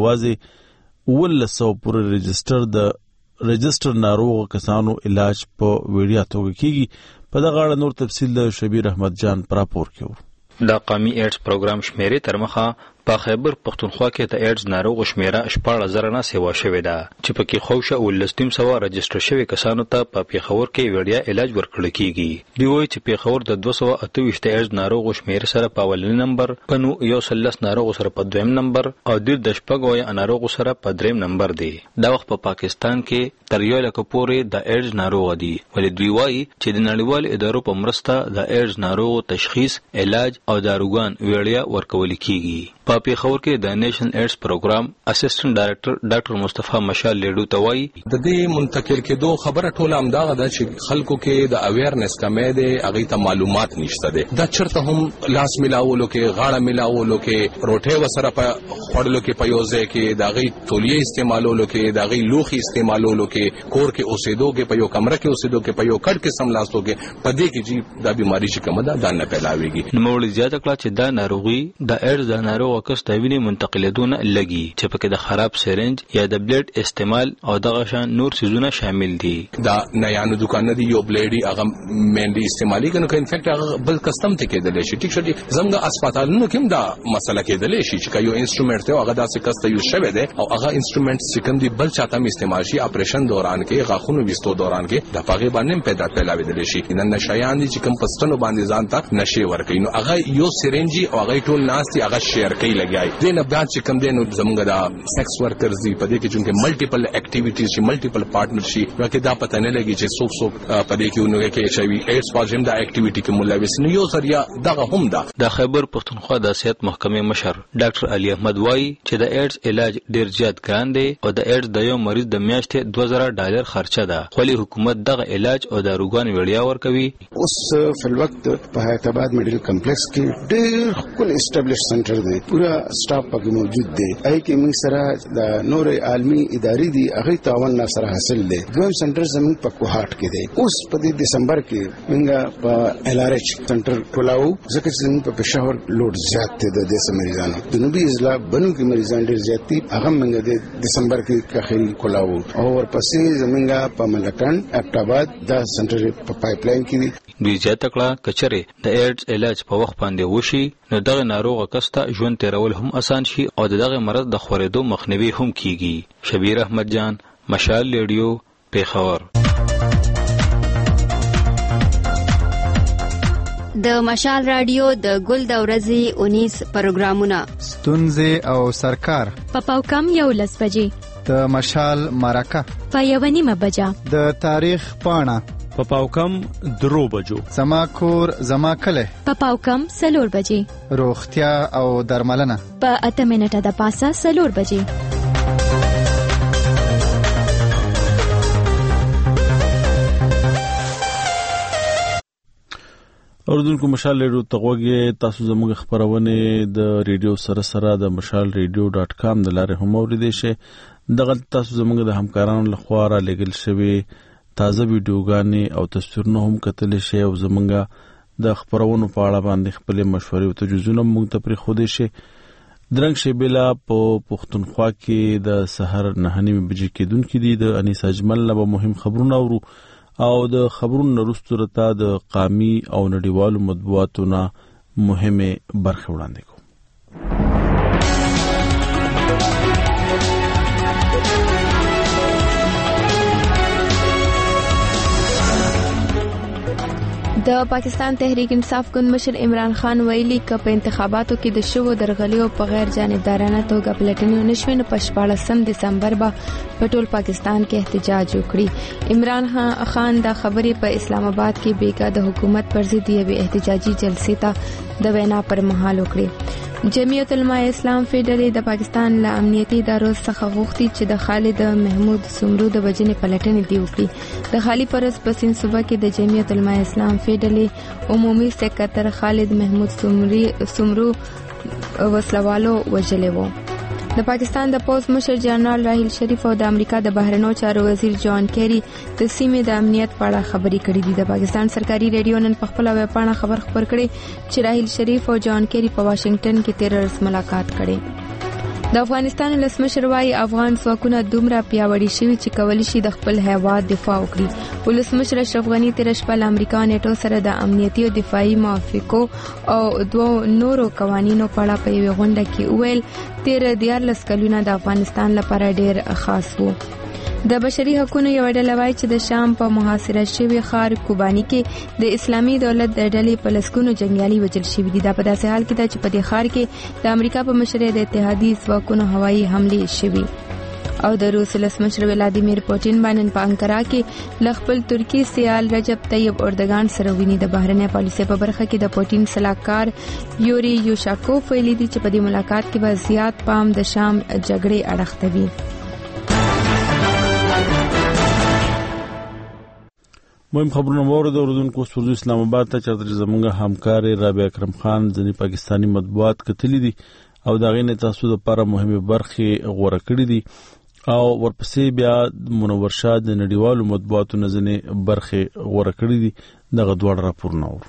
یوازې اوولس سوه پورې رجسټر د رجسټر ناروغ کسانو علاج په ویډیا توګه کیږي. په دغه اړه نور تفصیل د شبیر احمد جان پر راپور کې. د قومي ایډز پروګرام شمیرې تر مخه په خیبر پختونخوا کې د ایډز ناروغ شمیره شپاړس زره نه سیوا شوې ده چې پکې خوښه ولستیم سوا رجسټر شوی کسانو ته په پیښور کې وړیا علاج ورکړل کیږي. دی وایي چې پیښور د دوه سوه اته ویشت ایډز ناروغ شمیره سره په اولنی نمبر، په نو یو سلس ناروغ سره په دویم نمبر او د شپږ ناروغ سره په دریم نمبر دی. دا وخت په پاکستان کې تر یو لک پورې د ایډز ناروغ دي. ولې دوی وایي چې د نړیوال ادارو په مرسته د ایډز ناروغ تشخیص، علاج او داروګان وړیا ورکول کیږي. په پیښور کې د نیشنل ایډز پروګرام اسسټنټ ډایریکټر ډاکټر مصطفی مشال لیډو توای د دې منتقل کېدو خبره ټوله امداغه ده چې خلکو کې د اویرنس کمې ده، هغه ته معلومات نشته ده. دا چرته هم لاس ملاولو کې، غاړه ملاولو کې، روټه وسره په خړلو کې، په یوځای کې د غي تولیه استعمالولو کې، د غي لوخي استعمالولو کې، کور کې اوسېدو کې، په یو کمره کې اوسېدو کې، په یو کټ کې سملاستو کې، په دې کې چې دا بیماری چې کومه ده دا نه پیلاويږي. نو موږ زیاته کړه چې دا ناروغي د ایډز د ناروغ کس د وینې منتقلیدونه لګي چې پکې د خراب سرنج یا د بلیډ استعمال او دغه شان نور سيزونه شامل دي. دا نه یانو دکان دی یو بلیډي هغه مینډي استعمالي کنه که انفیکټ هغه بل کسٹم ته کېدل شي. ټیک شدي زموږ هسپتالونو کې دا مسله کېدل شي چې یو انسټرومنټ ته هغه داسې کسته یو شوی دی او هغه انسټرومنټ چې کوم دی بل چاته استعمال شي اپریشن دوران کې غاخونو وستو دوران کې د پاغي باندې پیدا پیلاوي دي شي. نن نشایان دي چې کوم پستونو باندې ځان ته نشي ورکې نو هغه یو سرنجي او هغه ټول ناستي هغه شیر کوي لګای دي نه بعد چې کوم دي نو زموږ د سیکس ورکرز دی په دې کې چې ملټیپل اکټیویټیز شي، ملټیپل پارټنرشپ ورکه دا پته نه لګي چې څوک څوک په دې کې ونوګه کې چې وی ایډز پازیم دا اکټیویټي کې ملوث نه یو ذریعہ دغه هم ده. د خیبر پختونخوا د صحت محکمې مشر ډاکټر علي احمد وایي چې د ایډز علاج ډیر زیات ګران دی او د ایډز د یو مریض د میاشتې دوه زره ډالر خرچه ده، خو حکومت دغه علاج او داروګان وړیا ورکوي. اوس په وخت په حیاتاباد میډیکل کمپلیکس کې ډیر خپل اسټابلیش سنټر دی، پورا سټاف پکې موجود دی. اې کې موږ سره د نور عالمي ادارې دي هغه تعاون نه سره حاصل دی. دویم سنټر زموږ په کوهاټ کې دی. اوس په دې دسمبر کې موږ په ایل آر ایچ سنټر کولاو ځکه چې موږ په پېښور لوډ زیات دی د دې مریضانو جنوبي اضلاع بنو کې مریضان ډیر زیات دي. هغه موږ د دسمبر کې کاخل کولاو او ورپسې زموږ په ملکان اپټاباد دا سنټر په پایپ لاین کې دی. دوی زیاته کړه کچره د ایډز علاج په وخت باندې وشي نو دغه ناروغ کسته ژوند تیرول هم آسان شي او دغه مرض د خورېدو مخنیوي هم کیږي. شبیر احمد جان، مشال ریډیو، پیښور. د مشال رادیو د ګل د ورځې اونیس پروګرامونه ستونزې او سرکار په پاوکم یو لس بجې د مشال مرکه په یو نیمه بجه د تاریخ پاڼه په پاوکم درو بجو زما کور زما کله په پاوکم سلور بجې روغتیا او درملنه په اته منټه د پاسه سلور بجې. اوردونکو مشال ریډیو تغوږی تاسو زموږ خبرونه د ریډیو سره سره د مشال ریډیو ډاټ کام د لارې هم اوریدئ شئ. دغه تاسو زموږ د همکارانو لخوا را لګل شوی تازه ویډیوګانې او تصویرونه هم کتلی شئ او زموږ د خبرونو په اړه باندې خپل مشورې او تجویزونه موږ ته پرې خوده شي. درنګ شیبلا په پښتونخوا کې د سحر نه نیمه بجې کېدونکې دي. د انیس اجمل له مهم خبرونه اورو او د خبرونو وروسته راته د قامي او نړیوالو مطبوعاتو نه مهمه برخه وړاندې کوم. د پاکستان تحریک انصاف ګوند مشر عمران خان ویلي ک په انتخاباتو کې د شوو درغلیو په غیر جانبدارانه توګه پلټنې نشوي نو په شپاړسم دسمبر به په ټول پاکستان کې احتجاج وکړي. عمران خان دا خبرې په اسلام آباد کې بیګا د حکومت پر ضد یوې احتجاجي جلسې ته د وینا پر مهال وکړي. جمعیت علماء اسلام فیډرې د پاکستان له امنیتي ادارو څخه غوښتي چې د خالد محمود سمرو د وجنې پلټنې دی وکړي. د خالی پرس پسین صوبه کې د جمعیت علماء اسلام فیډرې عمومي سکرټر خالد محمود سمري سمرو وسلوالو وجلې وو. د پاکستان د پوز مشر جنرال راحیل شریف او د امریکا د بهرنیو چارو وزیر جان کیری د سیمې د امنیت په اړه خبرې کړې دي. د پاکستان سرکاري ریډیو نن په خپل ویب پاڼه خبر خبر کړي چې راحیل شریف او جان کیری په واشنگټن کې تیر ورځ ملاقات کړي. د افغانستان ولسمشر وايي افغان ځواکونه دومره پیاوړي شوي چې کولی شي د خپل هیواد دفاع وکړي. ولسمشر اشرف غنی تیر شپه له امریکا نیټو سره د امنیتي او دفاعي موافقو او دوه نورو قوانینو په اړه په یوه غونډه کې ویل تیر دیارلس کلونه د افغانستان لپاره ډېر خاص وو. د بشري حقوقو یو ډله وايي چې د شام په محاصره شوی ښار کوبانی کې د اسلامي دولت د ډلې په لسګونو جنگیالي وژل شوي دي. دا په داسې حال کې ده چې په دې ښار کې د امریکا په مشرۍ د اتحادیې ځواکونو هوایي حملې شوي. او د روس ولسمشر ولادیمیر پوتین باندې په انکارا کې ل خپل ترکی سیال رجب طیب اردوغان سره ویني. د بهرنۍ پالیسۍ په برخه کې د پوتین سلاکار یوري یوشاکوف ویلي دي چې په دې ملاقات کې به زیات پام د شام جګړې اړخته وي. مهم خبرونه وره د اردوونکو سپورټ اسلام آباد ته چرته زمونږ همکار رابع اکرم خان ځنی پاکستانی مطبوعات کتلی دي او دا غینه تاسو د لپاره مهمه برخه غوړه کړې دي او ورپسې بیا منور شاه د نړیوالو مطبوعاتو نزنې برخه غوړه کړې دي. دغه دوه راپورونه ور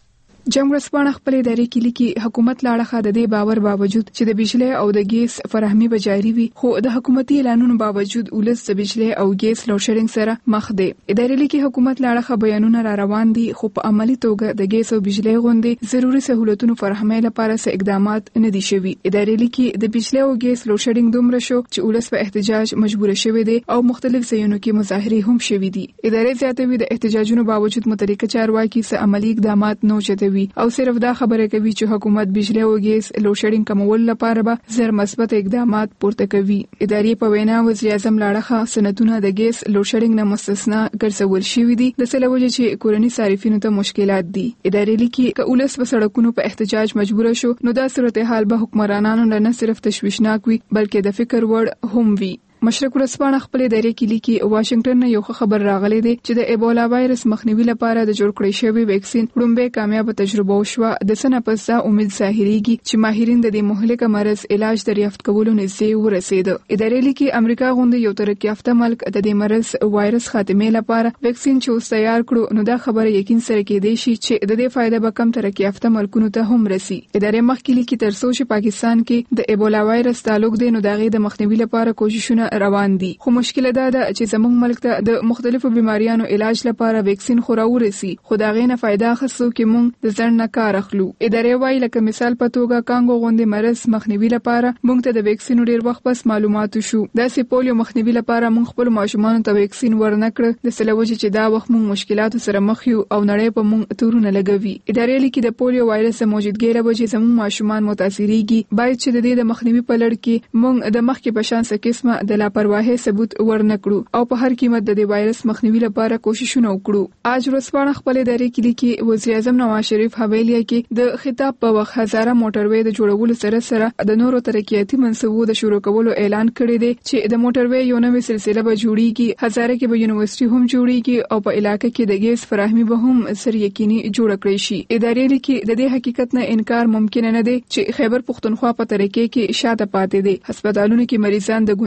جنگ ورسپانه خپل ادارې کې لیکي حکومت لاړه د دې باور باوجود چې د بجلی او د ګیس فراهمي به جاري وي خو د حکومتي اعلانونو باوجود ولس د بجلی او ګیس لوډ شیډینګ سره مخ دی. ادارې لیکي حکومت لاړه بیانونه را روان دي خو په عملی توګه د ګیس او بجلی غوندي ضروري سہولتونو فراهمي لپاره څه اقدامات نه دي شوي. ادارې لیکي د بجلی او ګیس لوډ شیډینګ دومره شو چې ولس په احتجاج مجبور شوی دی او مختلف ځایونو کې مظاهره هم شوي دي. ادارې زیاتوي د احتجاجونو باوجود متریکه چارواکي څه عملی اقدامات نه چته او صرف دا خبره کوي چې حکومت بجلی او ګیس لوډ شیډینګ کمول لپاره به زر مثبت اقدامات پورته کوي. ادارې په وینا وزیر اعظم لاړه سنتونه د ګیس لوډ شیډینګ نه مستثنا ګرځول شوی دي د سلوجه چې کورنی صارفینو ته مشکلات دي. ادارې لیکي ک اولس په سړکونو په احتجاج مجبور شو نو دا صورتحال به حکمرانانو نه صرف تشویشناک وي بلکې د فکر وړ هم وي. مشرق ورځپاڼه خپل ادارې کې لیکي واشنگټن نه یو خبر راغلی دی چې د ایبولا وایرس مخنیوي لپاره د جوړ کړی شوی ویکسین لومبه کامیاب تجربه وشوه. د سنه پس امید ظاهريږي چې ماهرین د دې مهلکه مرز علاج دریافت کولو نږدې ورسید. ادارې لیکي امریکا غوندي یو ترقی یافته ملک د دې مرز وایرس خاتمه لپاره ویکسین چې تیار کړو نو دا خبره یقین سره کېدای شي چې د دې فائدہ به کم ترقی یافته ملکونو ته هم رسی. ادارې مخکې لیکي تر څو چې پاکستان کې د ایبولا وایرس تعلق دی نو دغه د مخنیوي لپاره کوششونه روان دي خو مشکل دا ده چې زموږ ملک ته د مختلفو بیماریانو علاج لپاره ویکسین خوراورسي خو دا غینه फायदा خصو کې مونږ د ځړ نه کار اخلو. ادارې وایي لکه مثال په توګه کانګو غوندي مرز مخنیوي لپاره مونږ ته د ویکسین ډیر وخت پس معلوماتو شو. د سپولیو مخنیوي لپاره مونږ خپل ماشومان ته ویکسین ورنکړ د سلوجه چې دا وخت مونږ مشکلاتو سره مخ یو او نړۍ په مونږ تورونه لګوي. ادارې لیکي د پولیو وایرس موجودګي له وجې زموږ ماشومان متاثرېږي باید چې د دې د مخنیوي په لړ کې مونږ د مخکې په شان څه قسمه د لاپرواهي ثبوت ورنکړو او په هر قیمت د دې وایرس مخنیوي لپاره کوششونه وکړو. اج ورځپاڼه خپل ادارې کې لیکي وزیر اعظم نواز شریف حویلیا کې د خطاب په وخت هزاره موټروي د جوړولو سره سره د نورو ترقیاتي منصوبو د شروع کولو اعلان کړی دی چې د موټروي یو نوې سلسله به جوړیږي. هزاره کې به یونیورسيټي هم جوړیږي او په علاقې کې د ګیس فراهمي به هم سر یقیني جوړ کړی شي. ادارې لیکي د دې حقیقت نه انکار ممکن نه دی چې خیبر پختونخوا په ترقی کې شاته پاتې دي. هسپتالونو کې مریضان د گنجائش نه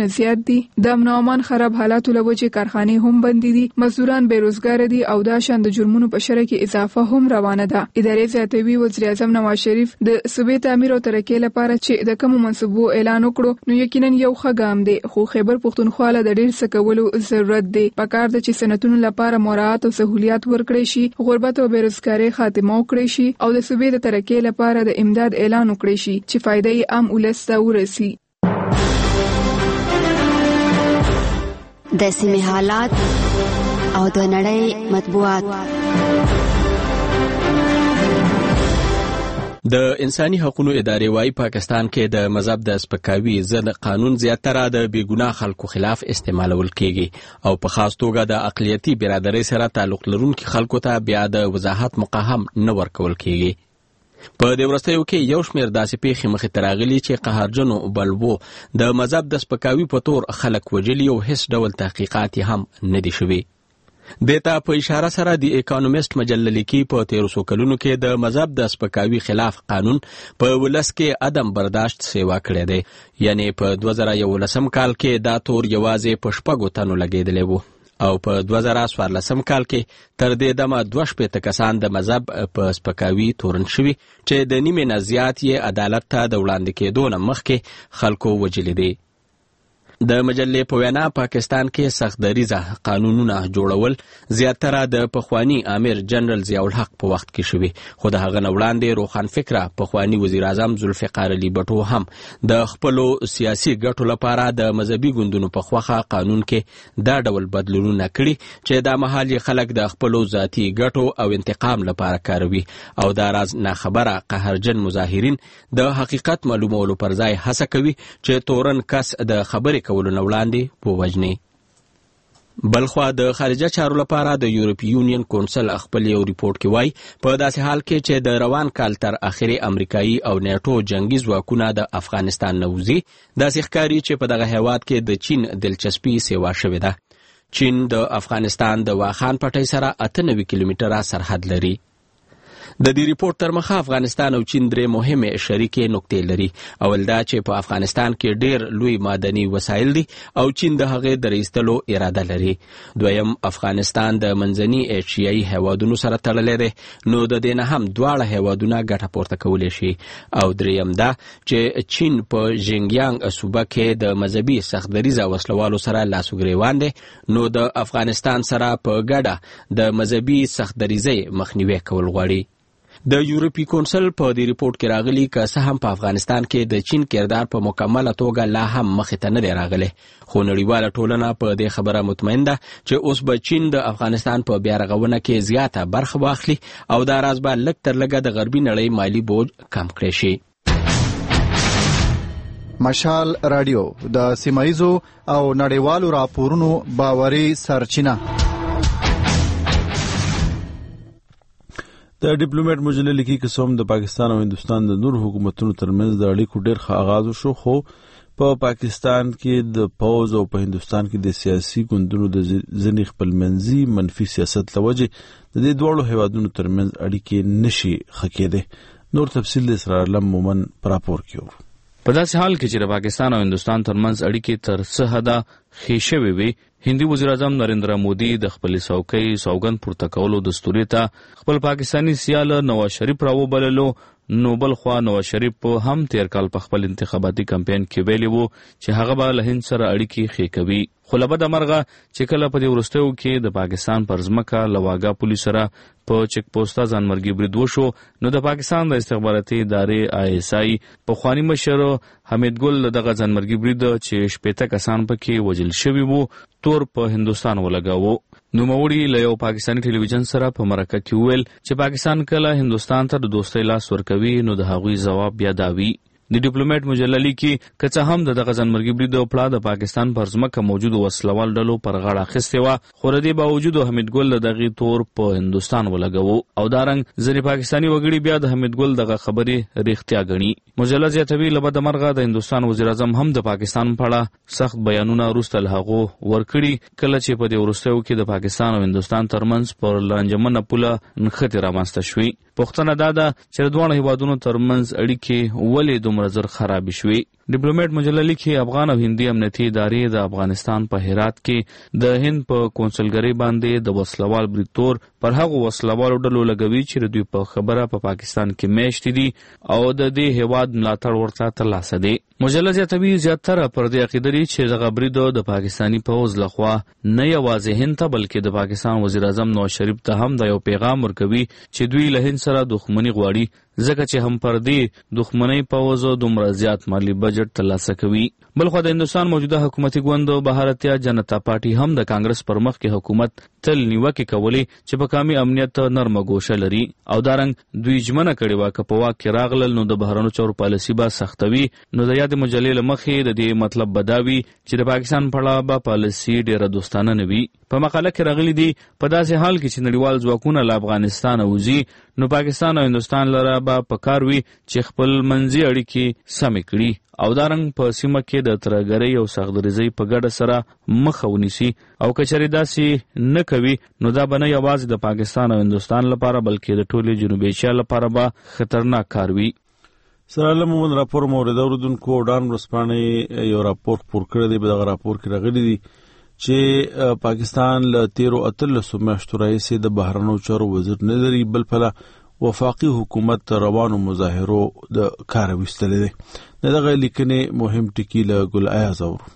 نه زیات دي. د امن او امان خراب حالاتو له وجې کارخانې هم بندې دي، مزدوران بیروزګار دي او دا شان د جرمونو په شرح کې اضافه هم روانه ده. ادارې زیاتوي وزیر اعظم نواز شریف د صوبې تعمیر او ترقۍ لپاره چې د کومو منصوبو اعلان وکړو نو یقینا یو ښه ګام دی، خو خیبر پښتونخوا له د ډېر څه کولو ضرورت دی. پکار ده چې صنعتونو لپاره مراعات او سہولیات ورکړي شي، غربت او بیروزګارۍ خاتمه وکړي شي او د صوبې د ترقۍ لپاره د امداد اعلان وکړي شي چې فائدې عام ولس ته ورسي. د سیمې حالات او د نړۍ مطبوعات. د انساني حقوقو ادارې وايي پاکستان کې د مذهب د سپکاوي ضد قانون زیاتره د بیګناه خلکو خلاف استعمالول کیږي او په خاص توګه د اقلیتي برادرۍ سره تعلق لرونکو خلکو ته بیا د وضاحت مقام نه ورکول کیږي. په دې وروستیو کې یو شمېر داسې پیښې مخې ته راغلي چې قهرجنو بلبو د مذهب د سپکاوي په تور خلک وژلي او هیڅ ډول تحقیقات هم نه دي شوي. دیتا په اشاره سره د اکانومیست مجله لیکي په تیرو څو کلونو کې د مذهب د سپکاوي خلاف قانون په ولس کې عدم برداشت سیوا کړی دی. یعنی په دوه زره یولسم کال کې دا تور یوازې په شپږو تنو لګېدلی و او په دوه زره څوارلسم کال کې تر دې دمه دوه شپېته کسان د مذهب په سپکاوي تورن شوي چې د نیمې نه زیات یې عدالت ته د وړاندې کېدو نه مخکې خلکو وژلي دي. د مجلې په وینا پاکستان کې سخت دریزه قانونونه جوړول زیاتره د پخوانی امیر جنرال ضیاء الحق په وخت کې شوي، خو د هغه نه وړاندې روښان فکره پخوانی وزیر اعظم ذوالفقار علي بټو هم د خپلو سیاسي ګټو لپاره د مذهبي ګوندونو په خوښه قانون کې دا ډول بدلونونه کړي چې دا مهال یې خلک د خپلو ذاتي ګټو او انتقام لپاره کاروي او دا راز ناخبره قهرجن مظاهرین د حقیقت معلومولو پر ځای هڅه کوي چې تورن کس د خبرې کولو نه وړاندې ووژني. بلخوا د خارجه چارو لپاره د یورپی یونین کونسل خپل یو ریپورت کې وایي په داسې حال کې چې د روان کال تر اخري امریکایي او نیټو جنگي ځواکونه د افغانستان نه وځي، داسې ښکاري چې په دغه هیواد کې د چین دلچسپي سیوا شوې ده. چین د افغانستان د واخان پټۍ سره اته نوي کیلومتره سرحد لري. د دې ریپورت تر مخه افغانستان او چین درې مهمه شریکې نقطې لري. اول دا چې په افغانستان کې ډېر لوی معدني وسایل دي او چین د هغې د ایستلو اراده لري. دویم افغانستان د منځني ایشیایي هیوادونو سره تړلی دی، نو د دې نه هم دواړه هیوادونه ګټه پورته کولی شي. او دریم دا چې چین په ژینګیانګ صوبه کې د مذهبي سختدریزه وسلوالو سره لاسوګریوان دی، نو د افغانستان سره په ګډه د مذهبي سختدریزۍ مخنیوی کول غواړي. د یورپی کونسل په دې ریپورت کې راغلي که څه هم په افغانستان کې د چین کردار په مکمله توګه لا هم مخې ته نه دی راغلی، خو نړیواله ټولنه په دې خبره مطمئن ده چې اوس به چین د افغانستان په بیارغونه کې زیاته برخه واخلي او دا راز به لږ تر لږه د غربي نړۍ مالی بوج کم کړی شي. مشال رادیو د سیمایزو او نړیوالو راپورونو باوري سرچینه. د ډیپلوماټ مجله لیکي که څوم د پاکستان او هندستان د نور حکومتونو ترمنځ د اړیکو ډېر ښه آغاز وشو، خو په پاکستان کې د پوز او په هندستان کې د سیاسي ګوندونو د ځینې خپلمنځي منفي سیاست له وجې د دې دواړو هیوادونو ترمنځ اړیکې نشي ښه کېدی. نور تفصیل د اسرار علم مومن په راپور کې ورو. په داسې حال کې چې د پاکستان او هندستان ترمنځ اړیکې تر څه حده ښې شوې وي، هندي وزیر اعظم نریندرا مودي د خپلې څوکۍ سوګند پورته کولو دستوري ته خپل پاکستاني سیال نواز شریف راوبللو. نو بل خوا نواز شریف هم تیر کال په خپل انتخاباتي کمپاین کې ویلي وو چې هغه به له هند سره اړیکې ښې کوي، خو له بده مرغه چې کله په دې وروستیو کې د پاکستان پر ځمکه له واګا پولیس سره په چک پوسټه ځانمرګي برید وشو، نو د پاکستان د استخباراتي ادارې آی ایس آی پخواني مشر حمید ګل دغه ځانمرګي برید چې شپېته کسان پکې وژل شوي وو تور په هندستان ولګاوه. نوموړي له یو پاکستاني ټلویزیون سره په مرکه کې وویل چې پاکستان کله هندستان ته د دوستۍ لاس ورکوي نو د هغوی ځواب بیا دا وي. د ډیپلوماټ مجله لیکي که څه هم د دغه ځانمرګي برید او پړه د پاکستان پر ځمکه موجودو وسلوال ډلو پر غاړه اخیستې وه، خو د دې باوجود حمید ګل د دغې تور په هندوستان ولګاوه او دارنګ ځینې پاکستاني وګړي بیا د حمید ګل دغه خبرې رښتیا ګڼي. مجله زیاتوي له بده مرغه د هندوستان وزیر اعظم هم د پاکستان په اړه سخت بیانونه وروسته له هغو ورکړي کله چې په دې وروستیو کې د پاکستان او هندوستان ترمنځ پر لانجمنه پوله نښتې رامنځته شوي. پوښتنه دا ده چې د دواړو هیوادونو ترمنځ اړیکې ولې دومره زر خرابې شوې. ډیپلوماټ مجله لیکي افغان او هندي امنیتي ادارې د افغانستان په هرات کې د هند په کونسلګرۍ باندې د وسلوال بریتور پر هغو وسلوالو ډلو لګوي چې دوی په خبره په پا پاکستان کې میشت دي او د دې هیواد ملاتړ ورته ترلاسه دي. مجله زیاتوي زیاتره پر دې عقیده لري چې دغه برید د پاکستاني پوځ لخوا نه یوازې هند ته بلکې د پاکستان وزیر اعظم نواز شریف ته هم د یو پیغام ورکوي چې دوی له هند سره دښمني غواړي ځکه چې هم پر دې دښمنۍ پوځ دومره زیات مالی بجټ ترلاسه کوي. بلخو د هندوستان موجوده حکومتي ګوند بھارتیا جنتا پارټي هم د کانګرس پر مخ کې حکومت تل نیوکې کولې چې په قومي امنیت نرمه ګوشه لري او دارنګ دوی ژمنه کړې وه که په واک کې راغلل نو د بهرنیو چارو پالیسي به سختوي. نو د یادې مجلې له مخې د دې مطلب به دا وي چې د پاکستان په اړه به پالیسي ډېره دوستانه نه وي. په مقاله کې راغلي دي په داسې حال کې چې نړیوال ځواکونه له افغانستان وځي نو پاکستان او هندوستان لره به پکار وي چې خپل منځي اړیکې سمې کړي او دارنګ په سیمه کې د ترهګرۍ او سختدریزۍ په ګډه سره مخه ونیسي او که چېرې داسې نه کوي نو دا به نه یوازې د پاکستان او هندوستان لپاره بلکې د ټولې جنوبي ایشیا لپاره به خطرناک کار وي. سره له مومن راپور مورد اوریدونکو ډان ورځپاڼې یو راپور خپور کړی دی. په دغه راپور کې راغلي دي چې پاکستان له تیرو اتلسو میاشتو راهیسې د بهرنیو چارو وزیر نه لري بل پله وفاقي حکومت روانو مظاهرو د کار ویستلی دی. د دغه لیکنې مهم ټکي له ګل ایاز اورو.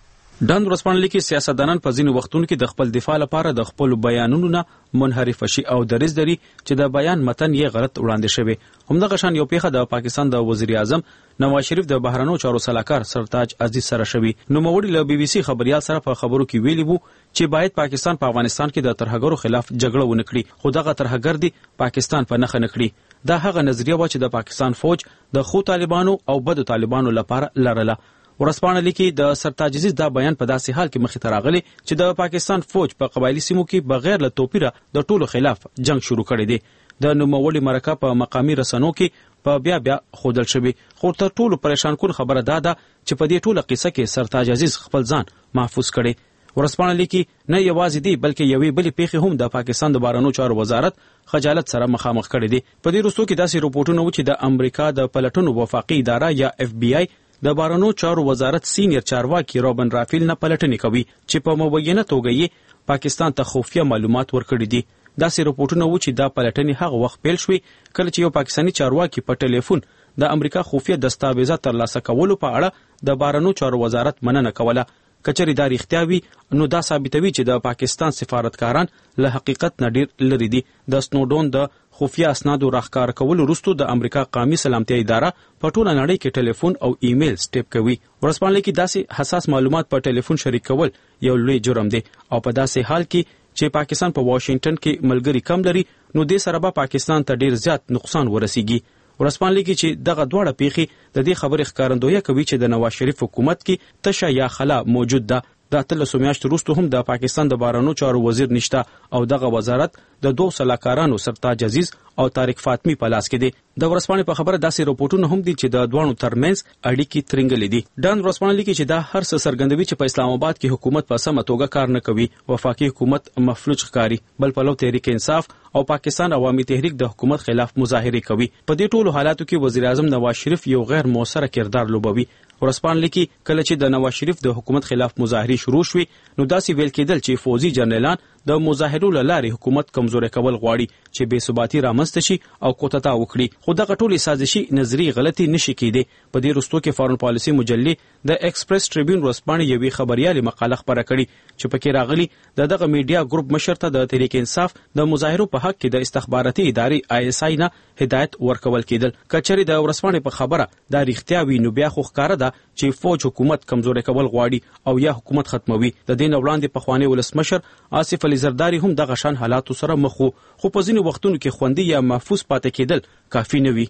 ډان ورځپاڼه لیکي سیاستدانان په ځینو وختونو کې د خپل دفاع لپاره د خپلو بیانونو نه منحرف شي او دریځ لري چې د بیان متن یې غلط وړاندې شوی. همدغه شان یو پیښه د پاکستان د وزیر اعظم نواز شریف د بهرنیو چارو سلاکار سرتاج عزیز سره شوی. نوموړي له بي بي سي خبريال سره په خبرو کې ویلي وو چې باید پاکستان په افغانستان کې د ترهګرو خلاف جګړه ونه کړي خو دغه ترهګر دي پاکستان په نښه نه کړي. دا هغه نظریه و چې د پاکستان فوج د خو طالبانو او بدو طالبانو لپاره لرله. ورځپاڼه لیکي د سرتاج عزیز دا بیان په داسې حال کې مخې ته راغلی چې د پاکستان فوج په قبایلي سیمو کې بغیر له توپیره د ټولو خلاف جنگ شروع کړی دی. د نوموړي مرکه په مقامي رسنیو کې په بیا بیا ښودل شوې خو تر ټولو پریشان کون خبره دا ده چې په دې ټوله قصه کې سرتاج عزیز خپل ځان محفوظ کړی. ورځپاڼه لیکي نه یوازې دی بلکې یوې بلې پیښې هم د پاکستان د بهرنیو چارو وزارت خجالت سره مخامخ کړی دی. په دې وروستو کې داسې رپورټونه وو چې د امریکا د پلټنو وفاقي اداره یا اف بی آی د بهرنیو چارو وزارت سینیر چارواکي روبن رافیل نه پلټنې کوي چې په مبینه توګه یې پاکستان ته خفیه معلومات ورکړي دي. داسې رپورټونه وو چې دا پلټنې هغه وخت پیل شوې کله چې یو پاکستاني چارواکي په ټلیفون د امریکا خفیه دستاویزات ترلاسه کولو په اړه د بهرنیو چارو وزارت مننه کوله. کچری دا رښتیا وي نو دا ثابتوي چې د پاکستان سفارتکاران له حقیقت نه ډیر لري دي. د سنوډون د خفیه اسنادو راښکاره کولو وروسته د امریکا قومي سلامتیا اداره په ټوله نړۍ کې ټلیفون او ایمیل سټیپ کوي. ورځپاڼه کې داسې حساس معلومات په ټلیفون شریک کول یو لوی جرم دی او په داسې حال کې چې پاکستان په واشنگټن کې ملګری کم لري نو دې سره به پاکستان ته ډیر زیات نقصان ورسیږي. ورځپاڼه لیکي چې دغه دواړه پیښې د دې خبرې ښکارندویي کوي چې د نواز شریف حکومت کې تشه یا خلا موجود ده. د اتلسو میاشتو وروسته هم د پاکستان د بهرنیو چارو وزیر نشته او دغه وزارت د دوه سلاکارانو سرتاج عزیز او طارق فاطمی په لاس کې دی. د ورځپاڼې په خبره داسې رپورټونه هم دي چې د دوانو ترمنځ اړیکې ترنګلې دي. ډان ورځپاڼه لیکي چې دا هر څه څرګندوي چې په اسلام آباد کې حکومت په سمه توګه کار نه کوي. وفاقي حکومت مفلوج ښکاري بل پلو تحریک انصاف او پاکستان عوامي تحریک د حکومت خلاف مظاهره کوي. په دې ټولو حالاتو کې وزیر اعظم نواز شریف یو غیر موثره کردار لوبوي. ورځپاڼه لیکي کله چې د نواز شریف د حکومت خلاف مظاهرې شروع شوې نو داسې ویل کېدل چې فوزي جنرالان د مظاهرو له لارې حکومت کمزوري کول غواړي چې بې ثباتي رامنځته شي او کوتتا وکړي. خو دغه ټولې سازشي نظري غلطي نشي کېدی. په دې وروستو کې فارن پالیسي مجلې د ایکسپریس ټریبیون ورځپاڼې یوې خبريالې مقاله خپره کړې چې پکې راغلي د دغه میډیا ګروپ مشر ته د تحریک انصاف د مظاهرو په حق کې د استخباراتي ادارې آی اس آی نه هدایت ورکول کېدل. کچري د ورځپاڼې په خبره دا رښتیا وي نو بیا خو ښکاره ده چې فوج حکومت کمزوري کول غواړي او یا حکومت ختموي. د دې نه وړاندې پخوانی ولسمشر آصف علي زرداری هم دغه شان حالاتو سره مخ وو خو په ځینو وختونو کې خوندي یا محفوظ پاتې کېدل کافي نه وي.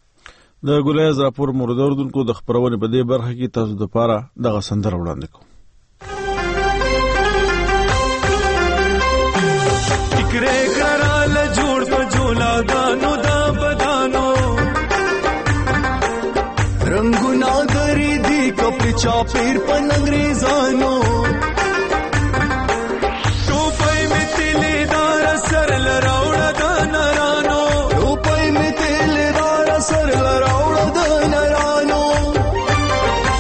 د ګولیاز راپور مورد اوریدونکو د خبرونې په دې برخه کې تاسو د پاره دغه سندره وړاندې کوم. ټیکرې کړهاله جوړ په جولا دانو دا بدانو رنگونه درې دي کپړې چاپیر په انګریزانو ټوپۍ مې تلې دار سر لراوړه د نرانو ټوپۍ مې تلې دار سر لراوړه د نرانو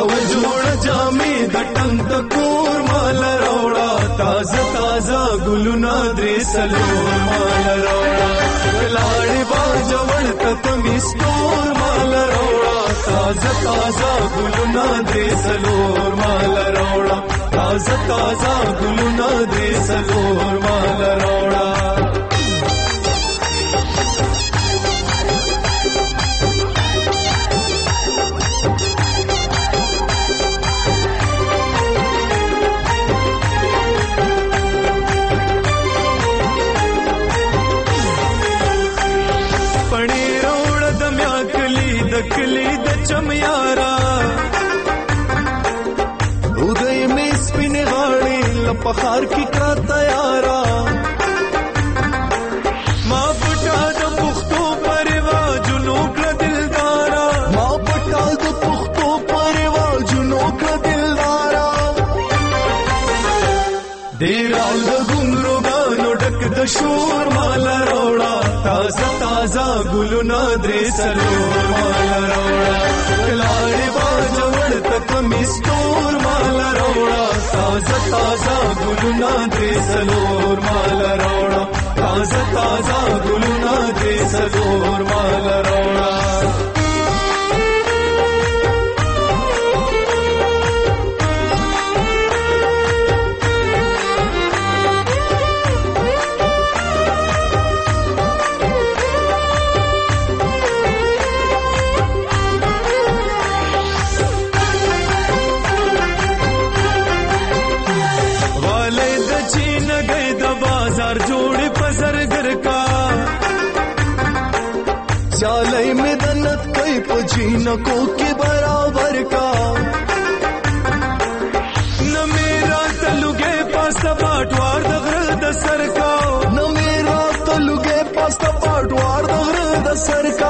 نو جوړ جامې د ټنګ د کور مال راوړه تازه تازه ګلونه درې سلور مال راوړه لاړې باجوړ ته مستور مال راوړه تازه تازه ګلونه درې سلور مال راوړه تازه تازه ګلونه درې سلور مال راوړه کلی د چمیارا اودای می سپینې غاړې لپخار کی کرا تیارا ما پټا د پختو پرواجونو کړه دلدارا ما پټا د پختو پرواجونو کړه دلدارا ډیر ال ګمرو غانو ډک د شور مال روړا تازه تازه ګلونه درې سلور مال روړا کلاړې باجوړ تک مستور مال روړا تازه تازه ګلونه درې سلور مال روړا تازه تازه ګلونه درې سلور مال روړا चालय में दन्नत कई पजीनको के बराबर का न मेरा तलुगे पास पाटवार दगर द सरका न मेरा तलुगे पास पाटवार दगर द सरका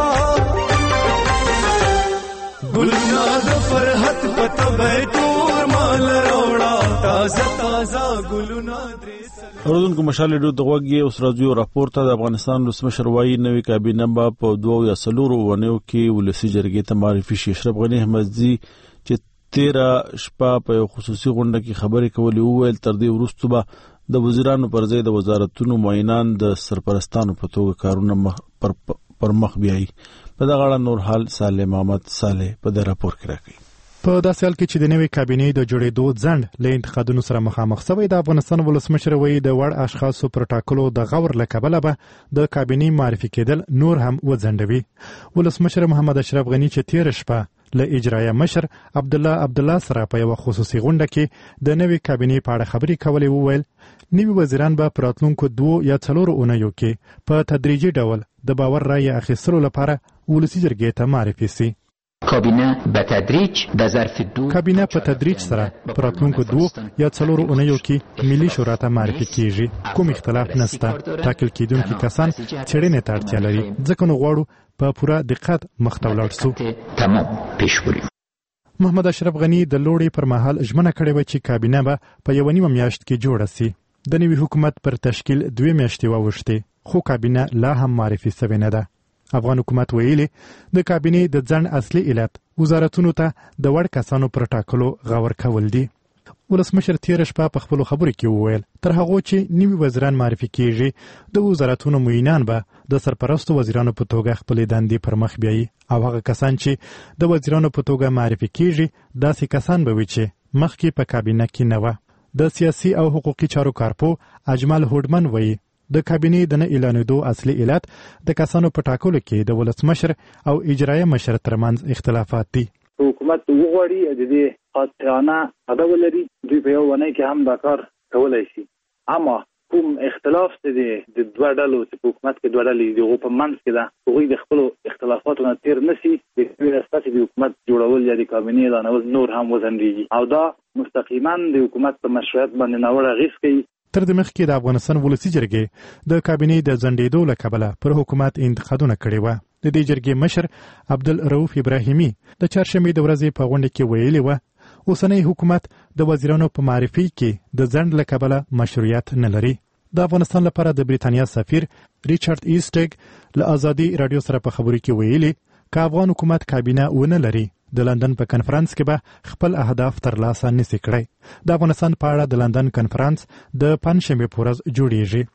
गुलना द फरहत पत बैठोर माल रोड़ा ताजा ताजा गुलना اردوونکو مشال ډو دغوږی اوس راځو راپور ته د افغانستان ولسمشر وایي نوې کابینه به په دوه یا څلورو ونیو کې ولسی جرګې ته معرفي شي. اشرف غنی احمدزي چې تیره شپه په یو خصوصي غونډه کې خبرې کولې وویل تر دې وروسته به د وزیرانو پر ځای د وزارتونو معینان د سرپرستانو په توګه کارونه پر, پر مخ بیایي. په دغه اړه نور حال صالح محمد صالح په دې راپور کې راکړي. په داسې حال کې چې د نوې کابینې د جوړېدو ځنډ له انتقادونو سره مخامخ شوی د افغانستان ولسمشر وایي د وړ اشخاصو پر ټاکلو د غور له کبله به د کابینې معرفي کېدل نور هم وځنډوي. ولسمشر محمد اشرف غني چې تېره شپه له اجرایه مشر عبدالله عبدالله سره په یوه خصوصي غونډه کې د نوې کابینې په اړه خبرې کولې وویل نوي وزیران به په راتلونکو دوو یا څلورو اونیو کې په تدریجي ډول د باور رایې اخیستلو لپاره ولسي جرګې ته معرفي سي. کابینه به تدریج به ظرف دو کابینه په تدریج سره پر راتلونکو دوه یا څلورو اونیو کې ملي شورا ته معرفي کیږي. کوم اختلاف نشته. ټاکل کېدونکي کسان څېړنې ته اړتیا لري ځکه نو غواړو په پوره دقت مخ ته ولاړ سو. تمام پیش وړو. محمد اشرف غني د لوړې پر مهال ژمنه کړې و چې کابینه به په یو نیمه میاشت کې جوړه سي. د نوي حکومت پر تشکیل دوه میاشتې واوښتې خو کابینه لا هم معرفي شوې نه ده. افغان حکومت ویلي د کابینې د ځنډ اصلي علت وزارتونو ته د وړ کسانو پر ټاکلو غور کول دي. ولسمشر تېره شپه په خپلو خبرو کې وویل تر هغو چې نوي وزیران معرفي کېږي د وزارتونو معینان به د سرپرستو وزیرانو په توګه خپلې دندې پر مخ بیایي او هغه کسان چې د وزیرانو په توګه معرفي کېږي داسې کسان به وي چې مخکې په کابینه کې نه وه. د سیاسي او حقوقي چارو کارپو اجمل هوډمن وایي د کابینې د نه اعلانېدو اصلي علت د کسانو په ټاکلو کې د ولسمشر او اجرایه مشر ترمنځ اختلافات دي. حکومت وغواړي د دې قاطعانه ادا ولري دوی په یو ونه کې هم دا کار کولای شي اما کوم اختلاف دی د دوه ډلو چې په حکومت کې دوه ډلې دي په منځ کې ده هغوی د خپل اختلافاتو نه تیر نشي د ریاست د حکومت جوړول یا د کابینې د نور هم وزندګي او دا مستقیما د حکومت په مشروعیت باندې ناوړه اغېز کوي. تر دې مخکې د افغانستان ولسی جرګې د کابینې د ځنډېدو له کبله پر حکومت انتقادونه کړي وو. د دې جرګې مشر عبدالرؤف ابراهیمي د چهارشنبې د ورځې په غونډه کې ویلي و اوسنی حکومت د وزیرانو په معرفي کې د ځنډ له کبله مشروعیت نه لري. د افغانستان لپاره د بریتانیا سفیر ریچارډ ایسټګ له ازادي رادیو سره په خبرو کې ویلي که افغان حکومت کابینه ونه لري د لندن په کنفرانس کې به خپل اهداف ترلاسه نشي کړی. د افغانستان په اړه د لندن کنفرانس د پنځشنبه په ورځ جوړیږي.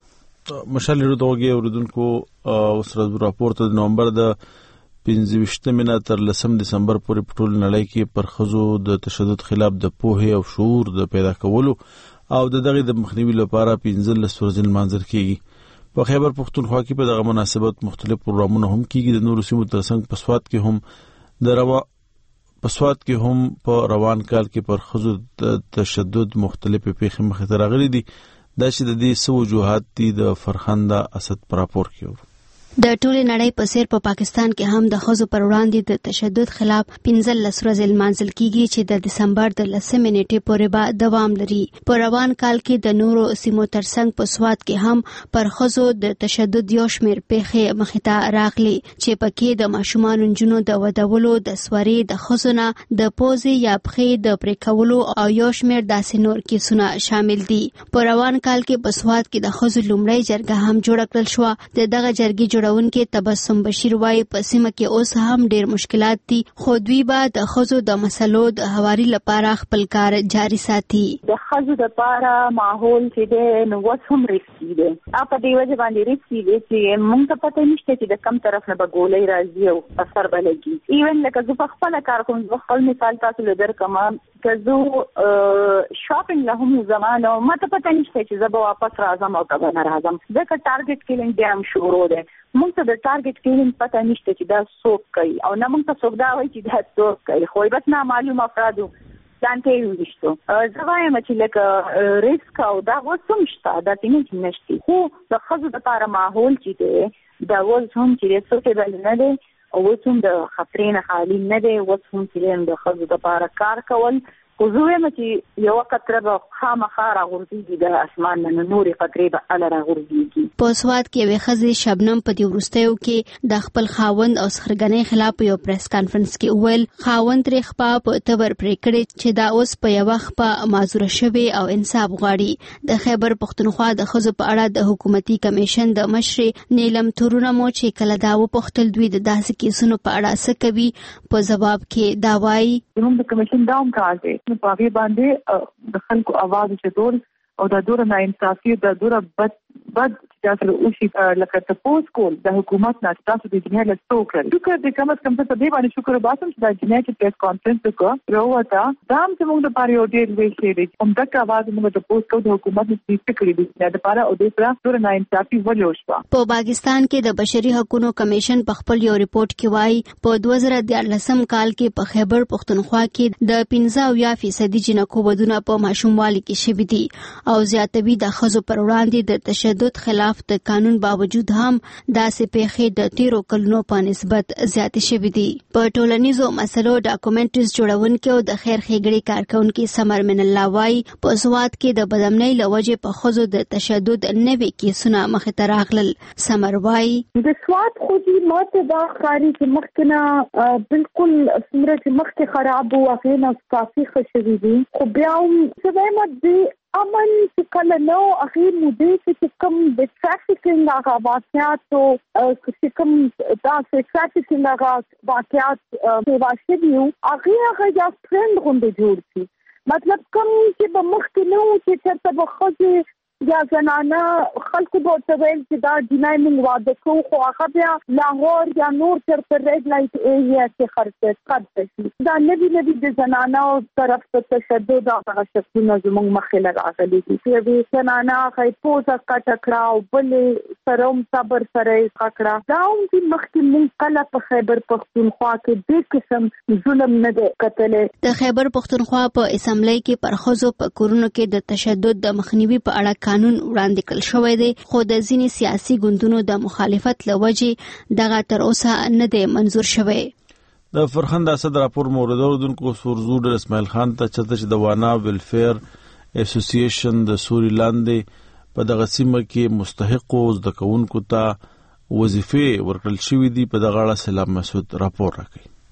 مشال لرودوږي اوردونکو اوسره راپور ته د نومبر د پنځه ویشتمې نه تر لسم دسمبر پورې په ټول نړۍ کې پر ښځو د تشدد خلاف د پوهې او شعور د پیدا کولو او د دغه د مخنیوي لپاره پنځلس ورځې لمانځل کیږي. په خیبر پختونخوا کې په دغه مناسبت مختلف پروګرامونه هم کیږي. د نورو سیمو ترڅنګ په سواد کې هم د روا په سواد کې هم په روان کال کې پر ښځو د تشدد مختلف پیښې مخې ته راغلي دي. دا چې د دې څو وجوهات دي د فرخنده اسد پر راپور کې د ټولې نړۍ په څیر په پاکستان کې هم د ښځو پر وړاندې د تشدد خلاف پنځلس ورځې لمانځل کیږي چې د دسمبر د لسمې نیټې پورې به دوام لري. په روان کال کې د نورو سیمو ترڅنګ په سواد کې هم پر ښځو د تشدد یو شمېر پیښې مخې ته راغلي چې پکې د ماشومانو نجونو د ودولو، د سوري د ښځو نه د پوزې یا پښې د پرې کولو او یو شمېر داسې نور کیسونه شامل دي. په روان کال کې په سواد کې د ښځو لومړی جرګه هم جوړه کړل شوه. د دغه جرګې جوړ کې تبسم بشیر وايي په سیمه کې اوس هم ډېر مشکلات دي، خو دوی به د ښځو د مسلو د هواري لپاره خپل کار جاري ساتي. د ښځو لپاره ماحول چې دی نو اوس هم ریسکي دی. په دې وجه باندې ریسکي دی چې موږ ته پته نشته چې د کم طرف نه به ګولۍ راځي او اثر به لګي. ایون لکه زه په خپله کار کوم، زه خپل مثال تاسو له درکم که زه شاپینګ له هم زمانه ما ته پته نشته چې زه به واپس راځم او که به نه راځم، ځکه ټارګټ کیلینګ بیا هم شروع دی. موږ ته د ټارګټ کیلینګ پته نشته چې دا څوک کوي او نه موږ ته څوک دا وایي چې دا څوک کوي، خو بس نامعلوم افرادو ځان ته یې وویشتو. زه وایم چې لکه ریسک او دا اوس هم شته، داسې نه چې نشته، خو د ښځو دپاره ماحول چې دی دا اوس هم چې دی سوټیبل نه دی او اوس هم د خطرې نه خالي نه دی. اوس هم چې د ښځو دپاره کار کول، خو زه وایم چې یوه قطره به خامخا راغورځېږي د اسمان نه، نورې قطرې به هله راغورځېږي. په سواد کې یوې ښځې شبنم په دې وروستیو کې د خپل خاوند او سخرګنۍ خلاف په یو پریس کانفرنس کې وویل خاوند ترې خپه په تبر پرې کړې چې دا اوس په یوه خپه معذوره شوې او انصاف غواړي. د خیبر پختونخوا د ښځو په اړه د حکومتي کمیشن د مشرې نیلم تورونمو چې کله دا وپوښتل دوی د داسې کیسونو په اړه څه کوي، په ځواب کې دا وایي هم د کمیشن دا هم کار دی نو په هغې باندې د خلکو اواز اوچتول او دا دوره ناانصافي، دا دوره بد بد چې تاسو وشي لکه تپوس کول د حکومت نه تاسو د جنایت له څو کړل. شکر دې کم از کم څه دې باندې شکر وباسم چې دا جنایت پریس کانفرنس وکړ راوته دا هم چې موږ د پاره یو ډېر لوی شی دی. همدغه اواز موږ د تپوس کوو د حکومت نه څه کړی دی د لپاره او د سره دوره ناانصافي ولې وشوه. په پاکستان کې د بشري حقوقو کمیشن په خپل یو ریپورت کې وایي په دوه زره دیارلسم کال کې په خیبر پختونخوا کې د پنځه اویا فیصدي جنکو ودونه په ماشوموالي کې شوي دي او زیاتوي د ښځو پر وړاندې د تشدد خلاف د قانون باوجود هم داسې پیښې د تیرو کلونو په نسبت زیاتې شوي دي. په ټولنیزو مسلو ډاکومنټریز جوړونکي او د خیر ښېګړې کارکونکي سمر من الله وایي په سواد کې د بدامنۍ له وجې په ښځو د تشدد نوي کیسونه مخې ته راغلل. سمر وایي د سواد خو دې ماته دا ښکاري چې مخکې نه بالکل څومره چې مخکې خراب و هغې نه کافي ښه شوي دي، خو بیا هم زه وایم دې امن چې کله نو هغې مودې چې کوم د ټرافیکینګ هغه واقعات او چې کوم داسې ټرافیکینګ هغه واقعات پیدا شوي وو هغې هغه یا ټرینډ غوندې جوړ شي. مطلب کوم چې به مخکې نه وو چې چېرته به ښځې یا زنانه خلکو به ورته ویل چې دا جنای موږ واده کوو، خو هغه بیا لاهور یا نور چېرته ریډ لایټ ایریا کې خرڅ شي. دا نوي نوي د زنانو طرف ته تشدد هغه شکلونه زموږ مخې له راغلي دي. یوې زنانه هغه یې پوزه کټه کړه او بلې سره هم صبر سره یې ښه کړه. دا هم چې مخکې موږ کله په خیبر پښتونخوا کې دې قسم ظلم نه دی کتلی. د خیبر پښتونخوا په اسمبلی کې پر ښځو په کورونو کې د تشدد د مخنیوي په اړه قانون وړاندې کړل شوی دی، خو د ځینې سیاسي ګوندونو د مخالفت له وجې دغه تر اوسه نه دی منظور شوی. د فرخنده اسد راپور مورد اوردونکو سورزور اسماعیل خان ته چته چې د وانا ویلفیر اسوسییشن د سوري لاندې په دغه سیمه کې مستحقو زده کوونکو ته وظیفې ورکړل شوې دي. په دغه اړه سلام مسعود راپور راکوي.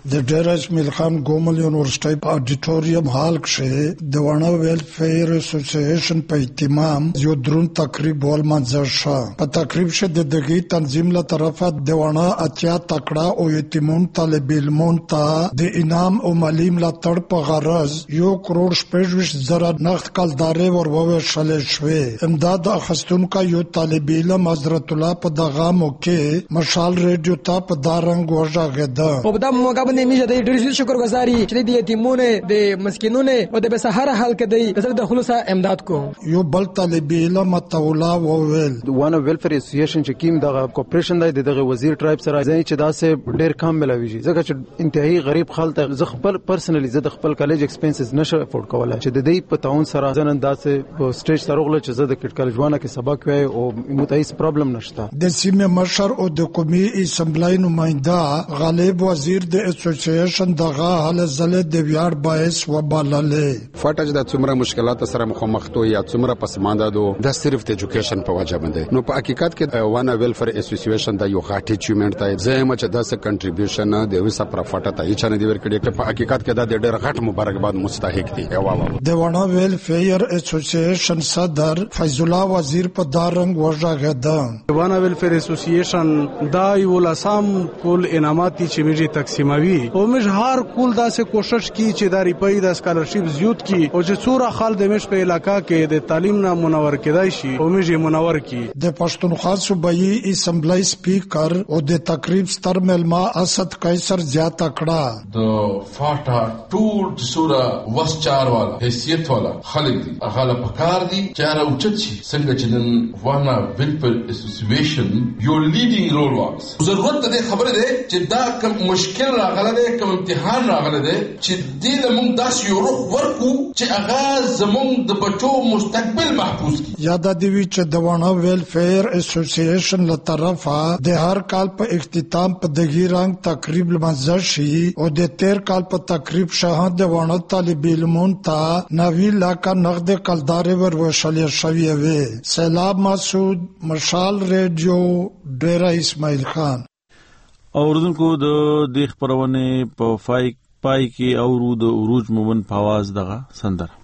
د ډیر اسماعیل خان ګومل یونیورسيټي په اډیټوریم هال کې د وانا ویلفیر اسوسییشن په اهتمام یو درون تقریب ولمنځل شو. په تقریب کې د دغه تنظیم له طرفه د وانا اتیا تکړه او یتیمون طالب علمون ته د انعام او مالی ملاتړ په غرض یو کروڑ شپږ زره نقد کلدارې ورکوي شوې. امداد اخستونکو یو طالب علم حضرت الله په دغه موقع مشال ریډیو ته په دارنګ وژغېده. په دغه موقع باندې میشه د ډېر شکرګزاري چې د یتیمونو د مسکینونو او د بسهار حال کې د د خلوص امداد کو. یو بل طالب علم تولا وویل وانه ویلفیر اسوسییشن چې کیم دغه کوپریشن دی دغه وزیر ټرایب سره ځای چې داسې ډېر کم ملاوي ځکه چې انتهایی غریب خلک زه خپل پرسنلی زه د خپل کالج ایکسپنسز نشه افورد کولای چې د دې په تعاون سره ځنن داسې په سټیج سره غوړل چې زه د کټ کالج وانه کې سبق وای او متایس پرابلم نشته. د سیمه مشر او د قومي اسمبلی نماینده غالب وزیر د اسوسییشن دغه حل زله د ویاړ باعث وبالله. فاټج د څومره مشکلات سره مخامخ تو یا څومره پسمانده دو د صرف د ایجوکیشن په وجه باندې نو په حقیقت کې وانا ویلفیر اسوسییشن د یو غاټي اچیومنت دی زما چې داسې کنټریبیوشن د وسه پرافټه ته هیڅ نه دی ورکړي په حقیقت کې د ډېر غټ مبارکباد مستحق دي. د وانا ویلفیر اسوسییشن صدر فیض الله وزیر په دارنګ وژغېده. وانا ویلفیر اسوسییشن دا یو لاسام کول انعامات چې میږي تقسیموي او موږ هر کول داسې کوشش کی چې د ریپای د سکالرشپ زیات کی او چې څوره خال د مش په علاقہ کې د تعلیم نه منور کېدای شي او موږ منور کی. د پښتونخوا صوبایي اسمبلی سپیکر او د تقریب ستر ملما اسد قیصر زیاته کړه. د فاټا ټول صوره وسچار والا حیثیت والا خلک دي هغه له پکار دي چې هغه اوچت شي څنګه چې نن وانا ویلفیر اسوسییشن یو لیډینګ رول واخلي. ضرورت د خبره ده چې دا کوم مشکل راغله ده کوم امتحان راغله ده چې دې له موږ داس یو روح ورکو چې هغه زموږ د بچو مستقبل محفوظ کی. یاد دی چې د وانا ویلفیر اسوسییشن له طرفه د هر کال په اختتام په دغه رنګ تقریب لمنځل شي او د تیر کال په تقریب شهادت د وانا طالب علمون ته نوی لاکه نقد کلدارې وروشل شوی وي. سیلاب مسعود مشال ریډیو ډیرا اسماعیل خان. اوردونکو د دې خبرونه په فای پای کې اورو د عروج مومن په आवाज دغه سندره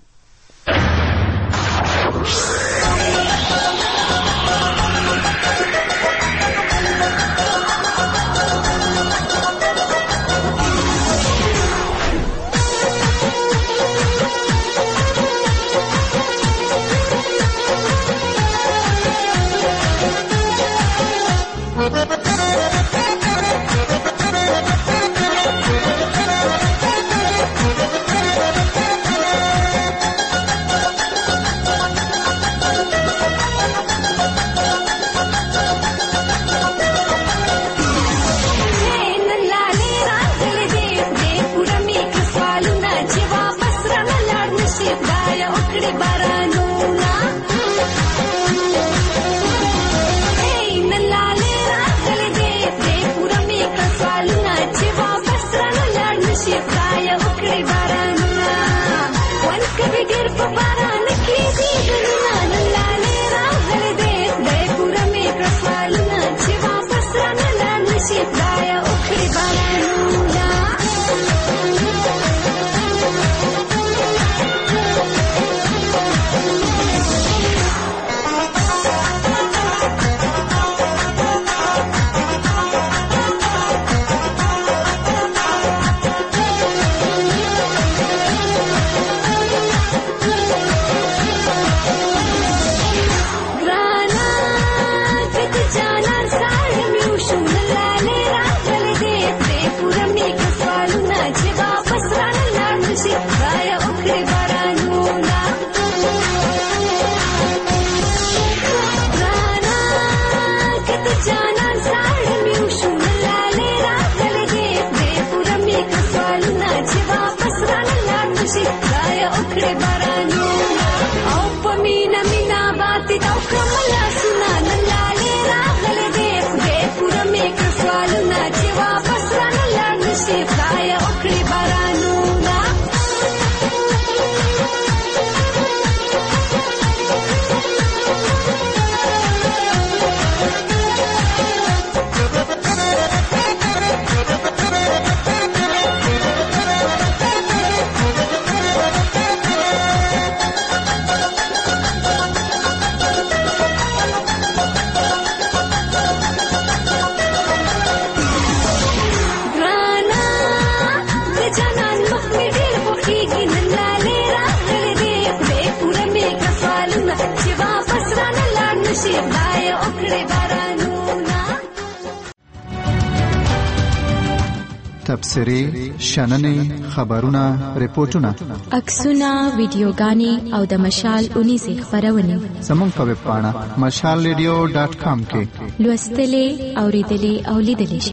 تبصرې شننې خبرونه ریپورتونه عکسونه ویډیوګانې او د مشال اونیزې خبرونه زموږ په ویب پاڼه مشال ریډیو ډاټ کام کې لوستلې اوریدلې او لیدلې